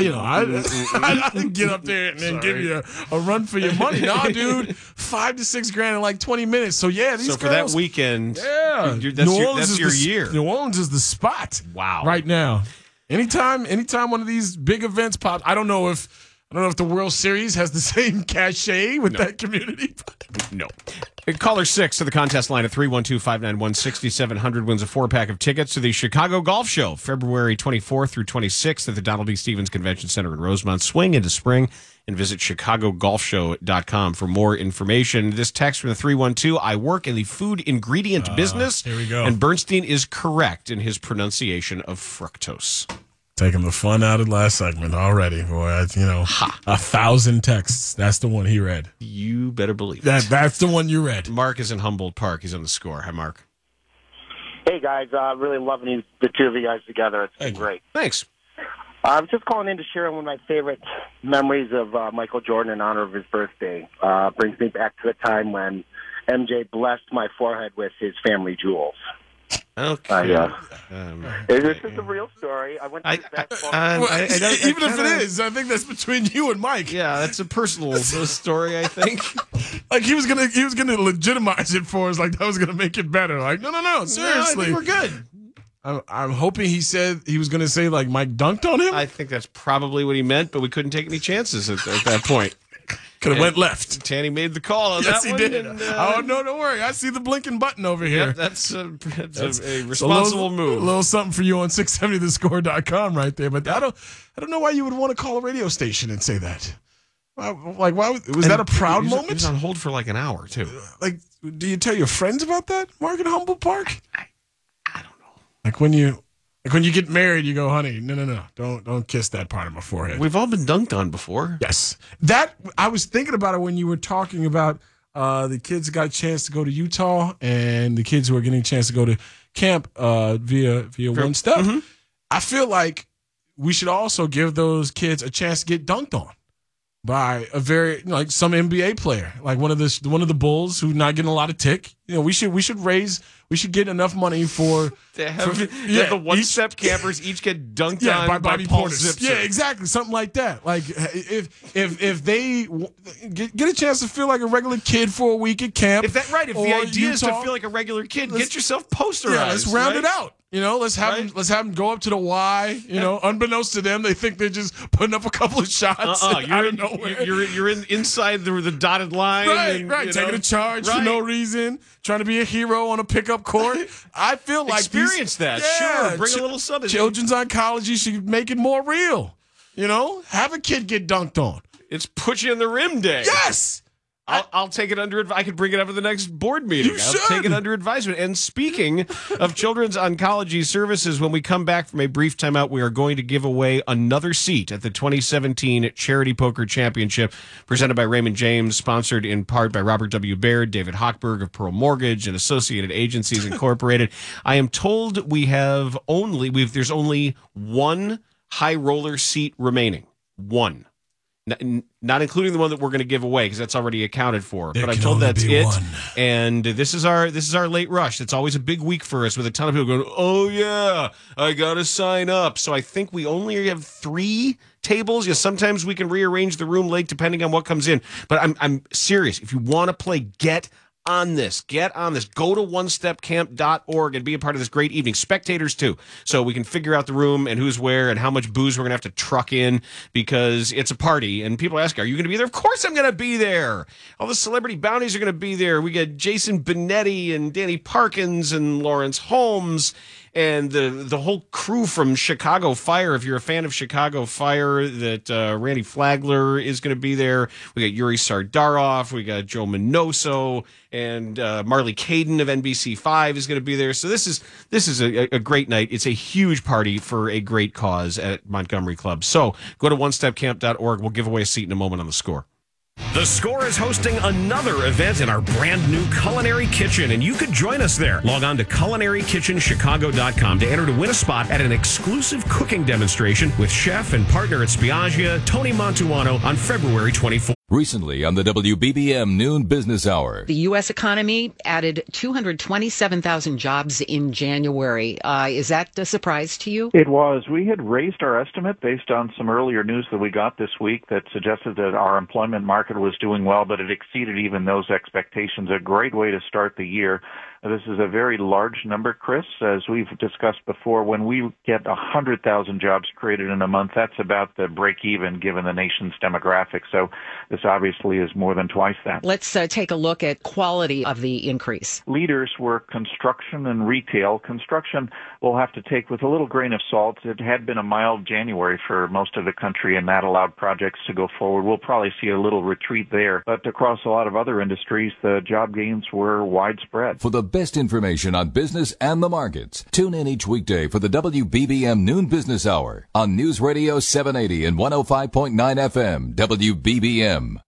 Speaker 2: get up there and then give you a run for your money. Nah, dude, $5 to $6 grand in like 20 minutes. So yeah, these
Speaker 10: so for
Speaker 2: girls,
Speaker 10: that weekend,
Speaker 2: yeah,
Speaker 10: that's your year.
Speaker 2: New Orleans is the spot.
Speaker 10: Wow,
Speaker 2: right now. Anytime one of these big events pops, I don't know if the World Series has the same cachet with that community.
Speaker 10: No. Caller 6 to the contest line at 312-591-6700 wins a 4-pack of tickets to the Chicago Golf Show, February 24th through 26th at the Donald D. Stevens Convention Center in Rosemont. Swing into spring and visit ChicagoGolfShow.com for more information. This text from the 312, I work in the food ingredient business.
Speaker 2: Here we go.
Speaker 10: And Bernstein is correct in his pronunciation of fructose.
Speaker 2: Taking the fun out of last segment already, boy. 1,000 texts. That's the one he read.
Speaker 10: You better believe
Speaker 2: that's the one you read.
Speaker 10: Mark is in Humboldt Park. He's on the score. Hi, Mark.
Speaker 7: Hey, guys. Really loving the two of you guys together. It's been great.
Speaker 10: Thanks.
Speaker 7: I was just calling in to share one of my favorite memories of Michael Jordan in honor of his birthday. Brings me back to the time when MJ blessed my forehead with his family jewels.
Speaker 10: Okay.
Speaker 7: This is a real story. I went to his basketball.
Speaker 2: Even if it is, I think that's between you and Mike.
Speaker 10: Yeah, that's a personal story, I think.
Speaker 2: Like he was gonna legitimize it for us, like that was gonna make it better. Like, no, seriously.
Speaker 10: No, I think we're good.
Speaker 2: I'm hoping he said he was gonna say like Mike dunked on him.
Speaker 10: I think that's probably what he meant, but we couldn't take any chances at that point.
Speaker 2: Could have went left.
Speaker 10: Tanny made the call on
Speaker 2: yes,
Speaker 10: that
Speaker 2: he
Speaker 10: one.
Speaker 2: did.
Speaker 10: And,
Speaker 2: no, don't worry. I see the blinking button over here.
Speaker 10: Yep, that's a responsible move.
Speaker 2: A little something for you on 670thescore.com right there. But I don't know why you would want to call a radio station and say that. Why was that a proud moment?
Speaker 10: He was on hold for like an hour, too.
Speaker 2: Like, do you tell your friends about that, Mark in Humboldt Park?
Speaker 10: I don't know.
Speaker 2: Like when you get married, you go, honey, no, don't kiss that part of my forehead.
Speaker 10: We've all been dunked on before.
Speaker 2: Yes. That, I was thinking about it when you were talking about the kids got a chance to go to Utah and the kids who are getting a chance to go to camp via One Step.
Speaker 10: Mm-hmm.
Speaker 2: I feel like we should also give those kids a chance to get dunked on by a very some NBA player, like one of the Bulls who's not getting a lot of tick. We should get enough money for
Speaker 10: the One-Step campers each get dunked on by Paul Zipser.
Speaker 2: Yeah, exactly, something like that. Like if they get a chance to feel like a regular kid for a week at camp,
Speaker 10: if the idea is to feel like a regular kid, get yourself posterized.
Speaker 2: Yeah, let's round it out. Let's have them go up to the Y. Unbeknownst to them, they think they're just putting up a couple of shots out of nowhere.
Speaker 10: You're inside the dotted line,
Speaker 2: right. Taking a charge for no reason, trying to be a hero on a pickup court. I feel like
Speaker 10: experience that.
Speaker 2: Yeah,
Speaker 10: sure, bring a little something.
Speaker 2: Children's oncology should make it more real. Have a kid get dunked on.
Speaker 10: It's put you in the rim day.
Speaker 2: Yes.
Speaker 10: I'll take it under. I could bring it up at the next board meeting.
Speaker 2: You
Speaker 10: I'll
Speaker 2: should.
Speaker 10: take it under advisement. And speaking of Children's Oncology Services, when we come back from a brief timeout, we are going to give away another seat at the 2017 Charity Poker Championship, presented by Raymond James, sponsored in part by Robert W. Baird, David Hochberg of Pearl Mortgage, and Associated Agencies Incorporated. I am told there's only one high roller seat remaining. One. Not including the one that we're going to give away because that's already accounted for. But I'm told that's it. One. And this is our late rush. It's always a big week for us with a ton of people going, oh, yeah, I got to sign up. So I think we only have 3 tables. Sometimes we can rearrange the room late depending on what comes in. But I'm serious. If you want to play, get on this. Go to onestepcamp.org and be a part of this great evening. Spectators, too. So we can figure out the room and who's where and how much booze we're going to have to truck in because it's a party. And people ask, are you going to be there? Of course I'm going to be there. All the celebrity bounties are going to be there. We got Jason Benetti and Danny Parkins and Lawrence Holmes and the whole crew from Chicago Fire. If you're a fan of Chicago Fire, that Randy Flagler is going to be there. We got Yuri Sardarov. We got Joe Minoso. And Marley Caden of NBC5 is going to be there. So this is a great night. It's a huge party for a great cause at Montgomery Club. So go to onestepcamp.org. We'll give away a seat in a moment on The Score.
Speaker 8: The Score is hosting another event in our brand new Culinary Kitchen, and you could join us there. Log on to culinarykitchenchicago.com to enter to win a spot at an exclusive cooking demonstration with chef and partner at Spiaggia, Tony Montuano, on February 24th.
Speaker 11: Recently on the WBBM Noon Business Hour.
Speaker 12: The U.S. economy added 227,000 jobs in January. Is that a surprise to you?
Speaker 13: It was. We had raised our estimate based on some earlier news that we got this week that suggested that our employment market was doing well, but it exceeded even those expectations. A great way to start the year. This is a very large number, Chris. As we've discussed before, when we get 100,000 jobs created in a month, that's about the break-even given the nation's demographics. So this obviously is more than twice that.
Speaker 12: Let's take a look at quality of the increase.
Speaker 13: Leaders were construction and retail. Construction we'll have to take with a little grain of salt. It had been a mild January for most of the country, and that allowed projects to go forward. We'll probably see a little retreat there. But across a lot of other industries, the job gains were widespread.
Speaker 11: For the best information on business and the markets, tune in each weekday for the WBBM Noon Business Hour on News Radio 780 and 105.9 FM, WBBM.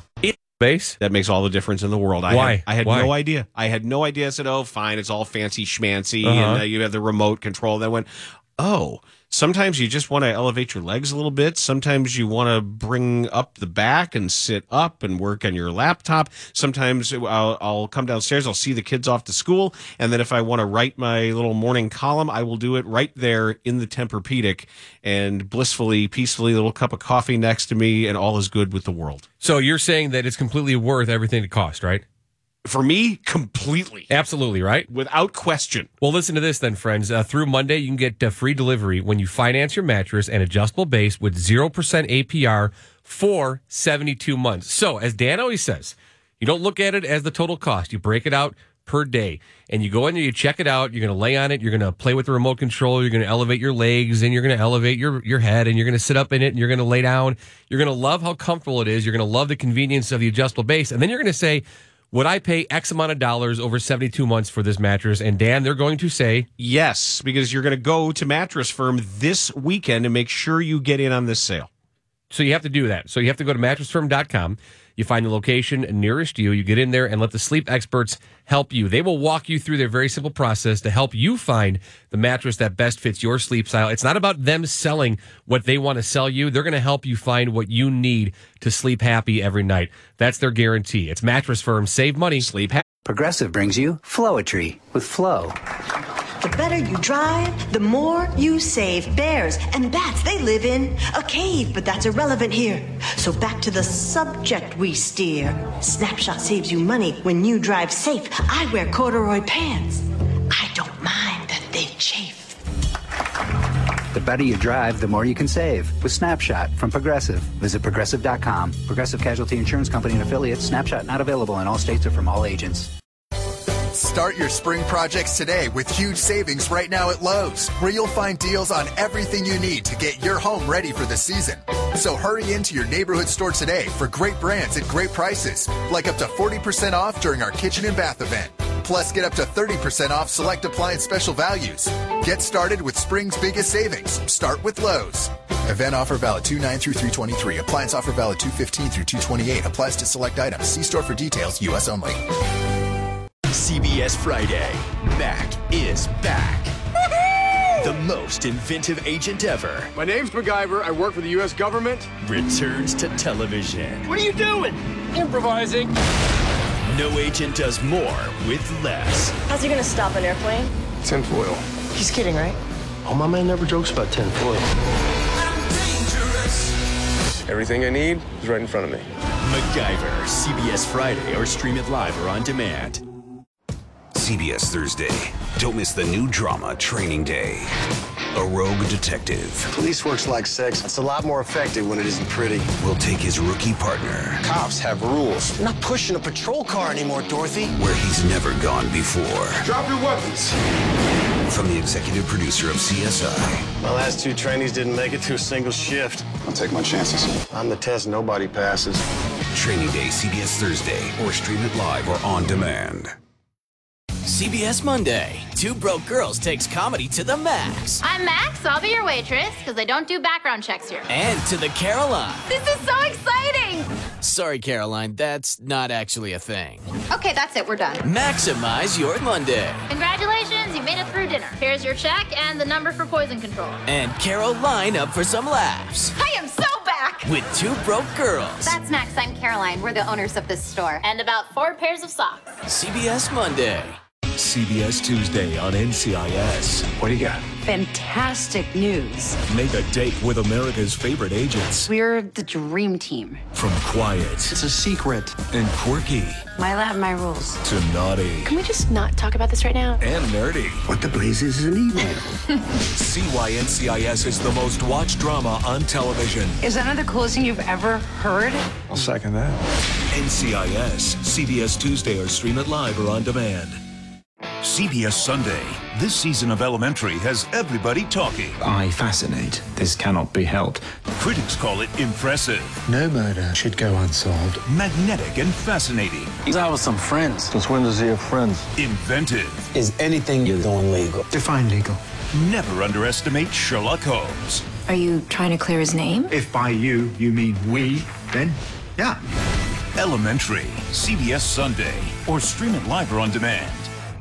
Speaker 4: Base?
Speaker 10: That makes all the difference in the world.
Speaker 4: Why?
Speaker 10: I had
Speaker 4: Why?
Speaker 10: no idea. I had no idea. I said, oh, fine, it's all fancy schmancy, and you have the remote control. Then I went, oh, sometimes you just want to elevate your legs a little bit. Sometimes you want to bring up the back and sit up and work on your laptop. Sometimes I'll come downstairs, I'll see the kids off to school, and then if I want to write my little morning column, I will do it right there in the Tempur-Pedic, and blissfully, peacefully, a little cup of coffee next to me, and all is good with the world.
Speaker 4: So you're saying that it's completely worth everything it costs, right?
Speaker 10: For me, completely.
Speaker 4: Absolutely, right?
Speaker 10: Without question.
Speaker 4: Well, listen to this then, friends. Through Monday, you can get free delivery when you finance your mattress and adjustable base with 0% APR for 72 months. So, as Dan always says, you don't look at it as the total cost. You break it out per day. And you go in there, you check it out, you're going to lay on it, you're going to play with the remote control, you're going to elevate your legs, and you're going to elevate your head, and you're going to sit up in it, and you're going to lay down. You're going to love how comfortable it is. You're going to love the convenience of the adjustable base. And then you're going to say, would I pay X amount of dollars over 72 months for this mattress? And Dan, they're going to say
Speaker 10: yes, because you're going to go to Mattress Firm this weekend and make sure you get in on this sale.
Speaker 4: So you have to do that. So you have to go to mattressfirm.com. You find the location nearest you. You get in there and let the sleep experts help you. They will walk you through their very simple process to help you find the mattress that best fits your sleep style. It's not about them selling what they want to sell you. They're going to help you find what you need to sleep happy every night. That's their guarantee. It's Mattress Firm. Save money.
Speaker 10: Sleep happy.
Speaker 14: Progressive brings you Flowetry with Flow.
Speaker 21: The better you drive, the more you save. Bears and bats, they live in a cave, but that's irrelevant here. So back to the subject we steer. Snapshot saves you money when you drive safe. I wear corduroy pants. I don't mind that they chafe.
Speaker 14: The better you drive, the more you can save with Snapshot from Progressive. Visit Progressive.com. Progressive Casualty Insurance Company and affiliates. Snapshot not available in all states or from all agents.
Speaker 23: Start your spring projects today with huge savings right now at Lowe's, where you'll find deals on everything you need to get your home ready for the season. So hurry into your neighborhood store today for great brands at great prices, like up to 40% off during our kitchen and bath event. Plus, get up to 30% off select appliance special values. Get started with spring's biggest savings. Start with Lowe's. Event offer valid 2/9 through 3/23. Appliance offer valid 2/15 through 2/28. Applies to select items. See store for details. U.S. only.
Speaker 25: CBS Friday. Mac is back. The most inventive agent ever.
Speaker 27: My name's MacGyver. I work for the U.S. government.
Speaker 25: Returns to television.
Speaker 27: What are you doing? Improvising.
Speaker 25: No agent does more with less.
Speaker 21: How's he gonna stop an airplane?
Speaker 27: Tinfoil.
Speaker 21: He's kidding, right?
Speaker 27: Oh, my man never jokes about tinfoil. Everything I need is right in front of me.
Speaker 25: MacGyver, CBS Friday, or stream it live or on demand.
Speaker 8: CBS Thursday. Don't miss the new drama Training Day. A rogue detective.
Speaker 28: Police work's like sex. It's a lot more effective when it isn't pretty.
Speaker 8: Will take his rookie partner.
Speaker 28: Cops have rules. You're not pushing a patrol car anymore, Dorothy.
Speaker 8: Where he's never gone before.
Speaker 27: Drop your weapons.
Speaker 8: From the executive producer of CSI.
Speaker 28: My last two trainees didn't make it to a single shift.
Speaker 27: I'll take my chances.
Speaker 28: I'm the test nobody passes.
Speaker 8: Training Day, CBS Thursday, or stream it live or on demand.
Speaker 20: CBS Monday. Two Broke Girls takes comedy to the max.
Speaker 29: I'm Max. I'll be your waitress because I don't do background checks here.
Speaker 20: And to the Caroline.
Speaker 29: This is so exciting.
Speaker 20: Sorry, Caroline, that's not actually a thing.
Speaker 29: Okay, that's it. We're done.
Speaker 20: Maximize your Monday.
Speaker 29: Congratulations, you made it through dinner. Here's your check and the number for poison control.
Speaker 20: And Caroline up for some laughs.
Speaker 29: I am so
Speaker 21: back.
Speaker 25: With two broke girls.
Speaker 29: That's Max. I'm Caroline. We're the owners of this store. And about 4 pairs of socks.
Speaker 25: CBS Monday. CBS Tuesday on NCIS.
Speaker 9: What do you got?
Speaker 21: Fantastic news.
Speaker 8: Make a date with America's favorite agents.
Speaker 21: We're the dream team.
Speaker 8: From quiet.
Speaker 27: It's a secret.
Speaker 8: And quirky.
Speaker 21: My lab, my rules.
Speaker 8: To naughty.
Speaker 22: Can we just not talk about this right now?
Speaker 8: And nerdy.
Speaker 27: What the blazes is an email?
Speaker 8: See why NCIS is the most watched drama on television.
Speaker 21: Is that not the coolest thing you've ever heard?
Speaker 9: I'll second that.
Speaker 8: NCIS. CBS Tuesday or stream it live or on demand.
Speaker 1: CBS Sunday. This season of Elementary has everybody talking.
Speaker 9: I fascinate. This cannot be helped.
Speaker 1: Critics call it impressive,
Speaker 27: No murder should go unsolved.
Speaker 1: magnetic, and fascinating.
Speaker 28: He's out with some friends.
Speaker 27: Since when does he have friends?
Speaker 1: Inventive.
Speaker 28: Is anything you're doing legal?
Speaker 9: Define legal.
Speaker 1: Never underestimate Sherlock Holmes.
Speaker 22: Are you trying to clear his name?
Speaker 9: If by you mean we, then yeah.
Speaker 1: Elementary. CBS Sunday. Or stream it live or on demand.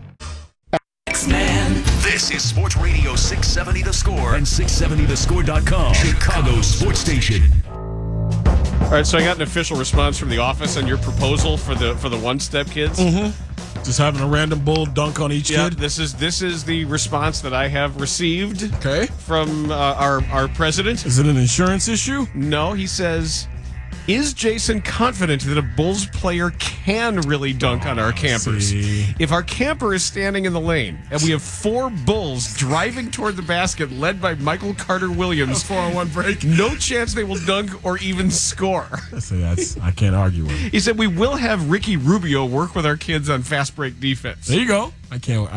Speaker 8: Man. This is Sports Radio 670 The Score and 670thescore.com. Chicago Sports Station.
Speaker 10: All right, so I got an official response from the office on your proposal for the one-step kids.
Speaker 2: Mm-hmm. Just having a random bull dunk on each kid.
Speaker 10: This is the response that I have received.
Speaker 2: Okay.
Speaker 10: From our president.
Speaker 2: Is it an insurance issue?
Speaker 10: No, he says, is Jason confident that a Bulls player can really dunk on our campers?
Speaker 2: See.
Speaker 10: If our camper is standing in the lane and we have 4 Bulls driving toward the basket led by Michael Carter Williams,
Speaker 2: 4-on-1 break,
Speaker 10: no chance they will dunk or even score.
Speaker 2: I can't argue with it.
Speaker 10: He said we will have Ricky Rubio work with our kids on fast break defense.
Speaker 2: There you go. I can't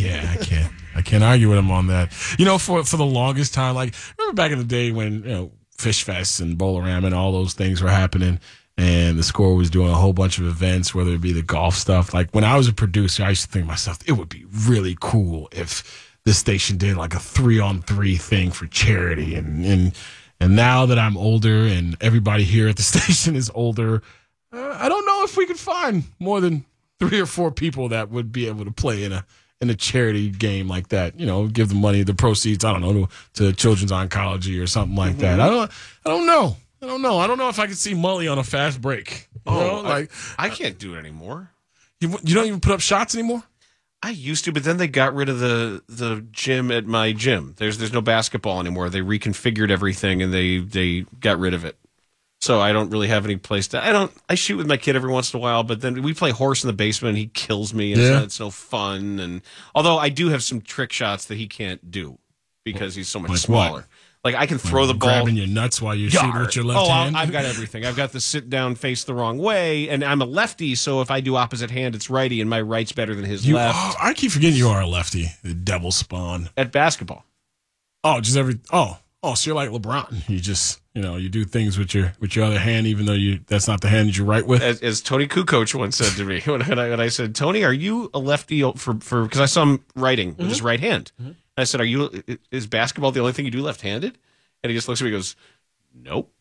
Speaker 2: argue with him on that. You know, for the longest time, like remember back in the day when Fish Fest and Bowl-A-Ram and all those things were happening, and the Score was doing a whole bunch of events, whether it be the golf stuff. Like when I was a producer, I used to think to myself, it would be really cool if this station did like a 3-on-3 thing for charity. And now that I'm older and everybody here at the station is older, I don't know if we could find more than 3 or 4 people that would be able to play in a charity game like that, give the money, the proceeds, I don't know, to Children's Oncology or something like that. I don't know. I don't know if I could see Mully on a fast break.
Speaker 10: I can't do it anymore.
Speaker 2: You don't even put up shots anymore?
Speaker 10: I used to, but then they got rid of the gym at my gym. There's no basketball anymore. They reconfigured everything and they got rid of it. So I don't really have any place to. I shoot with my kid every once in a while, but then we play horse in the basement. And he kills me, and it's no fun. And although I do have some trick shots that he can't do because he's so much smaller.
Speaker 2: What?
Speaker 10: Like I can throw the ball,
Speaker 2: grabbing your nuts while you're shooting with your left hand.
Speaker 10: I've got everything. I've got the sit down, face the wrong way, and I'm a lefty. So if I do opposite hand, it's righty, and my right's better than his left.
Speaker 2: Oh, I keep forgetting you are a lefty, the devil spawn
Speaker 10: at basketball.
Speaker 2: Oh, just so you're like LeBron. You just, you do things with your other hand, even though that's not the hand that you write with.
Speaker 10: As Tony Kukoc once said to me when I said, Tony, are you a lefty for because I saw him writing with his right hand. Mm-hmm. I said, is basketball the only thing you do left-handed? And he just looks at me and goes, nope.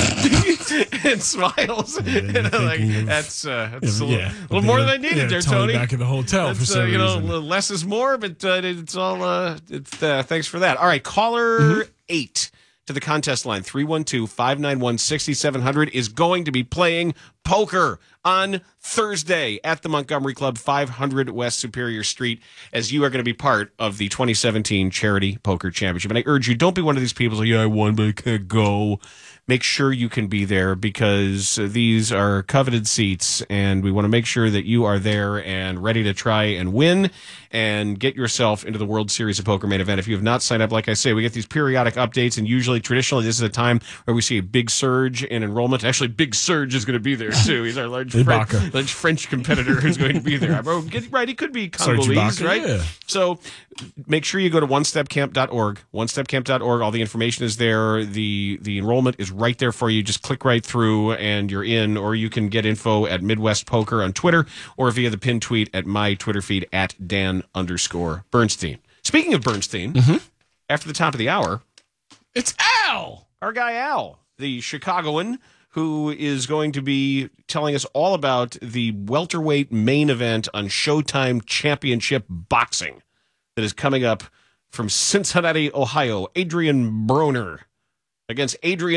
Speaker 10: And smiles. And I'm like, that's a little more than I needed there, Tony.
Speaker 2: Back in the hotel for some reason.
Speaker 10: Less is more, but it's all, thanks for that. All right, caller 8 to the contest line, 312-591-6700, is going to be playing poker on Thursday at the Montgomery Club, 500 West Superior Street, as you are going to be part of the 2017 Charity Poker Championship. And I urge you, don't be one of these people I won, but I can't go. Make sure you can be there because these are coveted seats, and we want to make sure that you are there and ready to try and win and get yourself into the World Series of Poker main event. If you have not signed up, like I say, we get these periodic updates, and traditionally, this is a time where we see a big surge in enrollment. Actually, Big Surge is going to be there, too. He's our large French competitor who's going to be there. Get right, he could be Congolese, right? Yeah. So make sure you go to onestepcamp.org. Onestepcamp.org. All the information is there. The enrollment is right there for you. Just click right through and you're in, or you can get info at Midwest Poker on Twitter or via the pinned tweet at my Twitter feed at Dan_Bernstein. Speaking of Bernstein, after the top of the hour,
Speaker 2: it's Al,
Speaker 10: our guy Al, the Chicagoan, who is going to be telling us all about the welterweight main event on Showtime Championship Boxing that is coming up from Cincinnati, Ohio. Adrian Broner against Adrian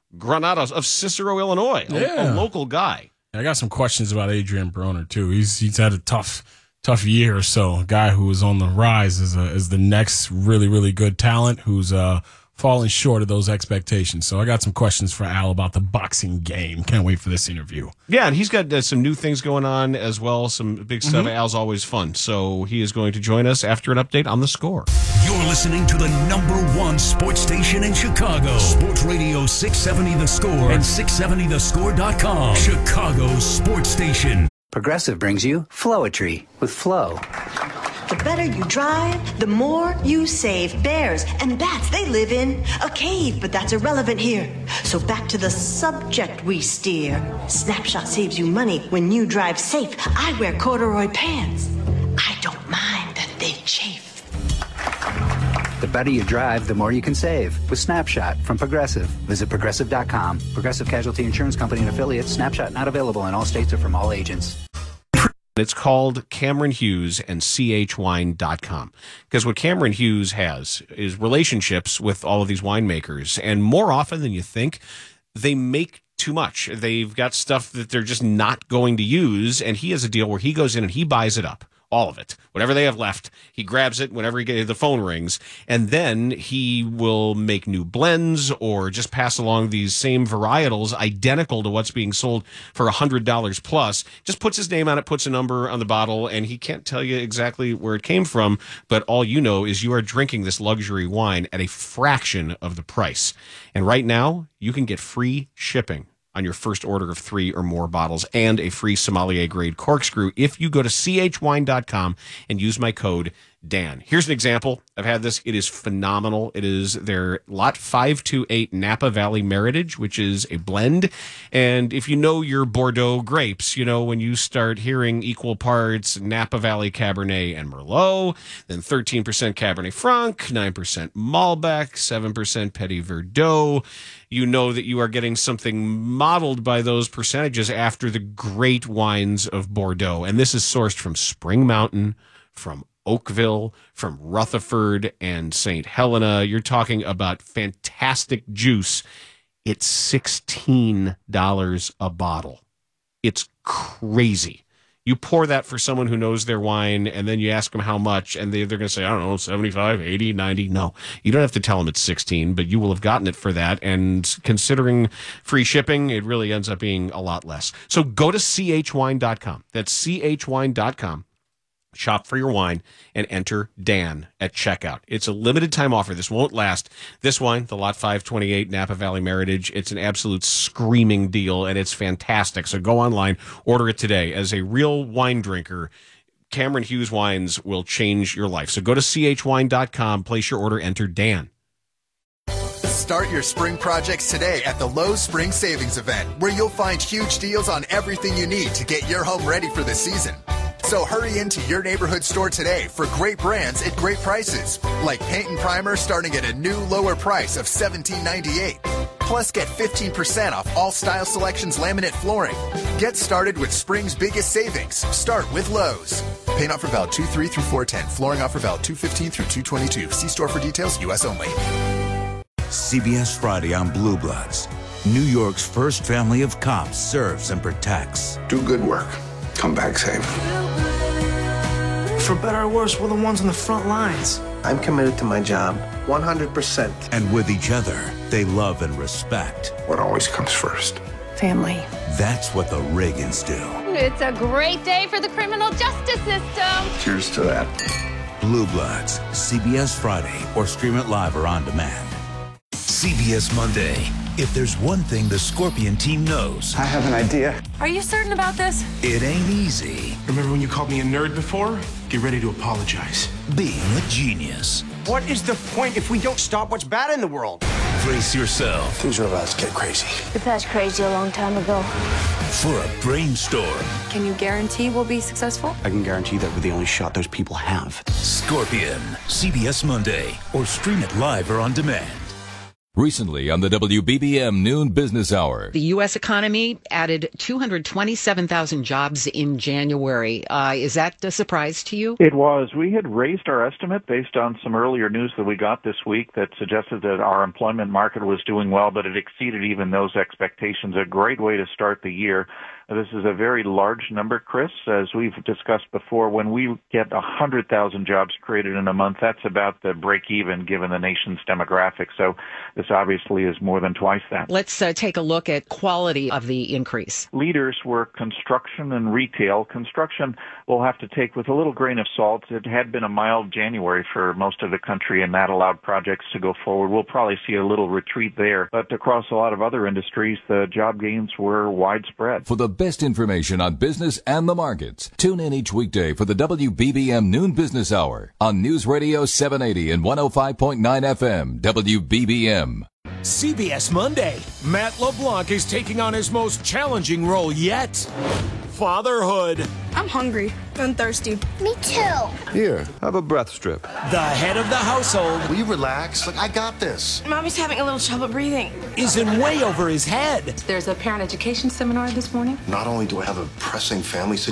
Speaker 10: Granados of Cicero, Illinois, a local guy.
Speaker 2: I got some questions about Adrian Broner too. He's had a tough year or so. A guy who is on the rise is the next really, really good talent who's falling short of those expectations. So I got some questions for Al about the boxing game. Can't wait for this interview.
Speaker 10: Yeah, and he's got some new things going on as well, some big stuff. Al's always fun. So he is going to join us after an update on The Score.
Speaker 8: You're listening to the #1 sports station in Chicago. Sports Radio 670 The Score and 670thescore.com. Chicago's sports station.
Speaker 14: Progressive brings you Flowetry with Flow.
Speaker 21: The better you drive, the more you save. Bears and bats, they live in a cave, but that's irrelevant here. So back to the subject we steer. Snapshot saves you money when you drive safe. I wear corduroy pants. I don't mind that they chafe.
Speaker 14: The better you drive, the more you can save with Snapshot from Progressive. Visit Progressive.com. Progressive Casualty Insurance Company and affiliates. Snapshot not available in all states or from all agents.
Speaker 10: It's called Cameron Hughes and chwine.com. Because what Cameron Hughes has is relationships with all of these winemakers. And more often than you think, they make too much. They've got stuff that they're just not going to use. And he has a deal where he goes in and he buys it up. All of it. Whatever they have left, he grabs it whenever the phone rings, and then he will make new blends or just pass along these same varietals identical to what's being sold for $100 plus. Just puts his name on it, puts a number on the bottle, and he can't tell you exactly where it came from, but all you know is you are drinking this luxury wine at a fraction of the price. And right now, you can get free shipping on your first order of 3 or more bottles and a free sommelier grade corkscrew if you go to chwine.com and use my code Dan. Here's an example. I've had this. It is phenomenal. It is their Lot 528 Napa Valley Meritage, which is a blend. And if you know your Bordeaux grapes, you know when you start hearing equal parts Napa Valley Cabernet and Merlot, then 13% Cabernet Franc, 9% Malbec, 7% Petit Verdot, you know that you are getting something modeled by those percentages after the great wines of Bordeaux. And this is sourced from Spring Mountain, from Oakville, from Rutherford and St. Helena. You're talking about fantastic juice. It's $16 a bottle. It's crazy. You pour that for someone who knows their wine, and then you ask them how much, and they're going to say, I don't know, 75, 80, 90. No, you don't have to tell them it's 16, but you will have gotten it for that. And considering free shipping, it really ends up being a lot less. So go to chwine.com. That's chwine.com. Shop for your wine and enter Dan at checkout. It's a limited time offer. This won't last. This wine, the Lot 528 Napa Valley Meritage, it's an absolute screaming deal, and it's fantastic. So go online, order it today. As a real wine drinker, Cameron Hughes wines will change your life. So go to chwine.com, place your order, enter Dan.
Speaker 23: Start your spring projects today at the Lowe's Spring Savings Event, where you'll find huge deals on everything you need to get your home ready for the season. So hurry into your neighborhood store today for great brands at great prices, like paint and primer starting at a new lower price of $17.98. Plus, get 15% off all style selections laminate flooring. Get started with spring's biggest savings. Start with Lowe's. Paint offer valid 2/3 through 4/10. Flooring offer valid 2/15 through 2/22. See store for details. U.S. only.
Speaker 1: CBS Friday on Blue Bloods. New York's first family of cops serves and protects.
Speaker 27: Do good work. Come back safe.
Speaker 3: For better or worse, we're the ones on the front lines.
Speaker 28: I'm committed to my job 100%.
Speaker 1: And with each other, they love and respect.
Speaker 27: What always comes first?
Speaker 22: Family.
Speaker 1: That's what the Reagans do.
Speaker 29: It's a great day for the criminal justice system.
Speaker 27: Cheers to that.
Speaker 1: Blue Bloods, CBS Friday, or stream it live or on demand. CBS Monday. If there's one thing the Scorpion team knows,
Speaker 27: I have an idea.
Speaker 22: Are you certain about this?
Speaker 1: it ain't easy
Speaker 5: Remember when you called me a nerd before? Get ready to apologize.
Speaker 1: being a genius.
Speaker 28: What is the point if we don't stop what's bad in the world?
Speaker 1: Brace yourself
Speaker 27: Things are about to get crazy.
Speaker 22: We passed crazy a long time ago.
Speaker 1: for a brainstorm.
Speaker 22: Can you guarantee we'll be successful?
Speaker 27: I can guarantee that we're the only shot those people have.
Speaker 1: Scorpion, CBS Monday, or stream it live or on demand.
Speaker 11: Recently on the WBBM Noon Business Hour.
Speaker 12: The U.S. economy added 227,000 jobs in January. Is that a surprise to you?
Speaker 13: It was. We had raised our estimate based on some earlier news that we got this week that suggested that our employment market was doing well, but it exceeded even those expectations. A great way to start the year. This is a very large number, Chris. As we've discussed before, when we get 100,000 jobs created in a month, that's about the break even given the nation's demographics. So this obviously is more than twice that.
Speaker 12: Let's take a look at quality of the increase.
Speaker 13: Leaders were construction and retail. Construction we'll have to take with a little grain of salt. It had been a mild January for most of the country, and that allowed projects to go forward. We'll probably see a little retreat there. But across a lot of other industries, the job gains were widespread.
Speaker 11: For the best information on business and the markets, tune in each weekday for the WBBM Noon Business Hour on News Radio 780 and 105.9 FM, WBBM.
Speaker 6: CBS Monday. Matt LeBlanc is taking on his most challenging role yet. Fatherhood.
Speaker 7: I'm hungry and thirsty. Me too.
Speaker 15: Here, have a breath strip.
Speaker 6: The head of the household.
Speaker 15: Will you relax? Look, I got this.
Speaker 7: Mommy's having a little trouble breathing.
Speaker 6: Is in way over his head.
Speaker 16: There's a parent education seminar this morning.
Speaker 15: Not only do I have a pressing family situation,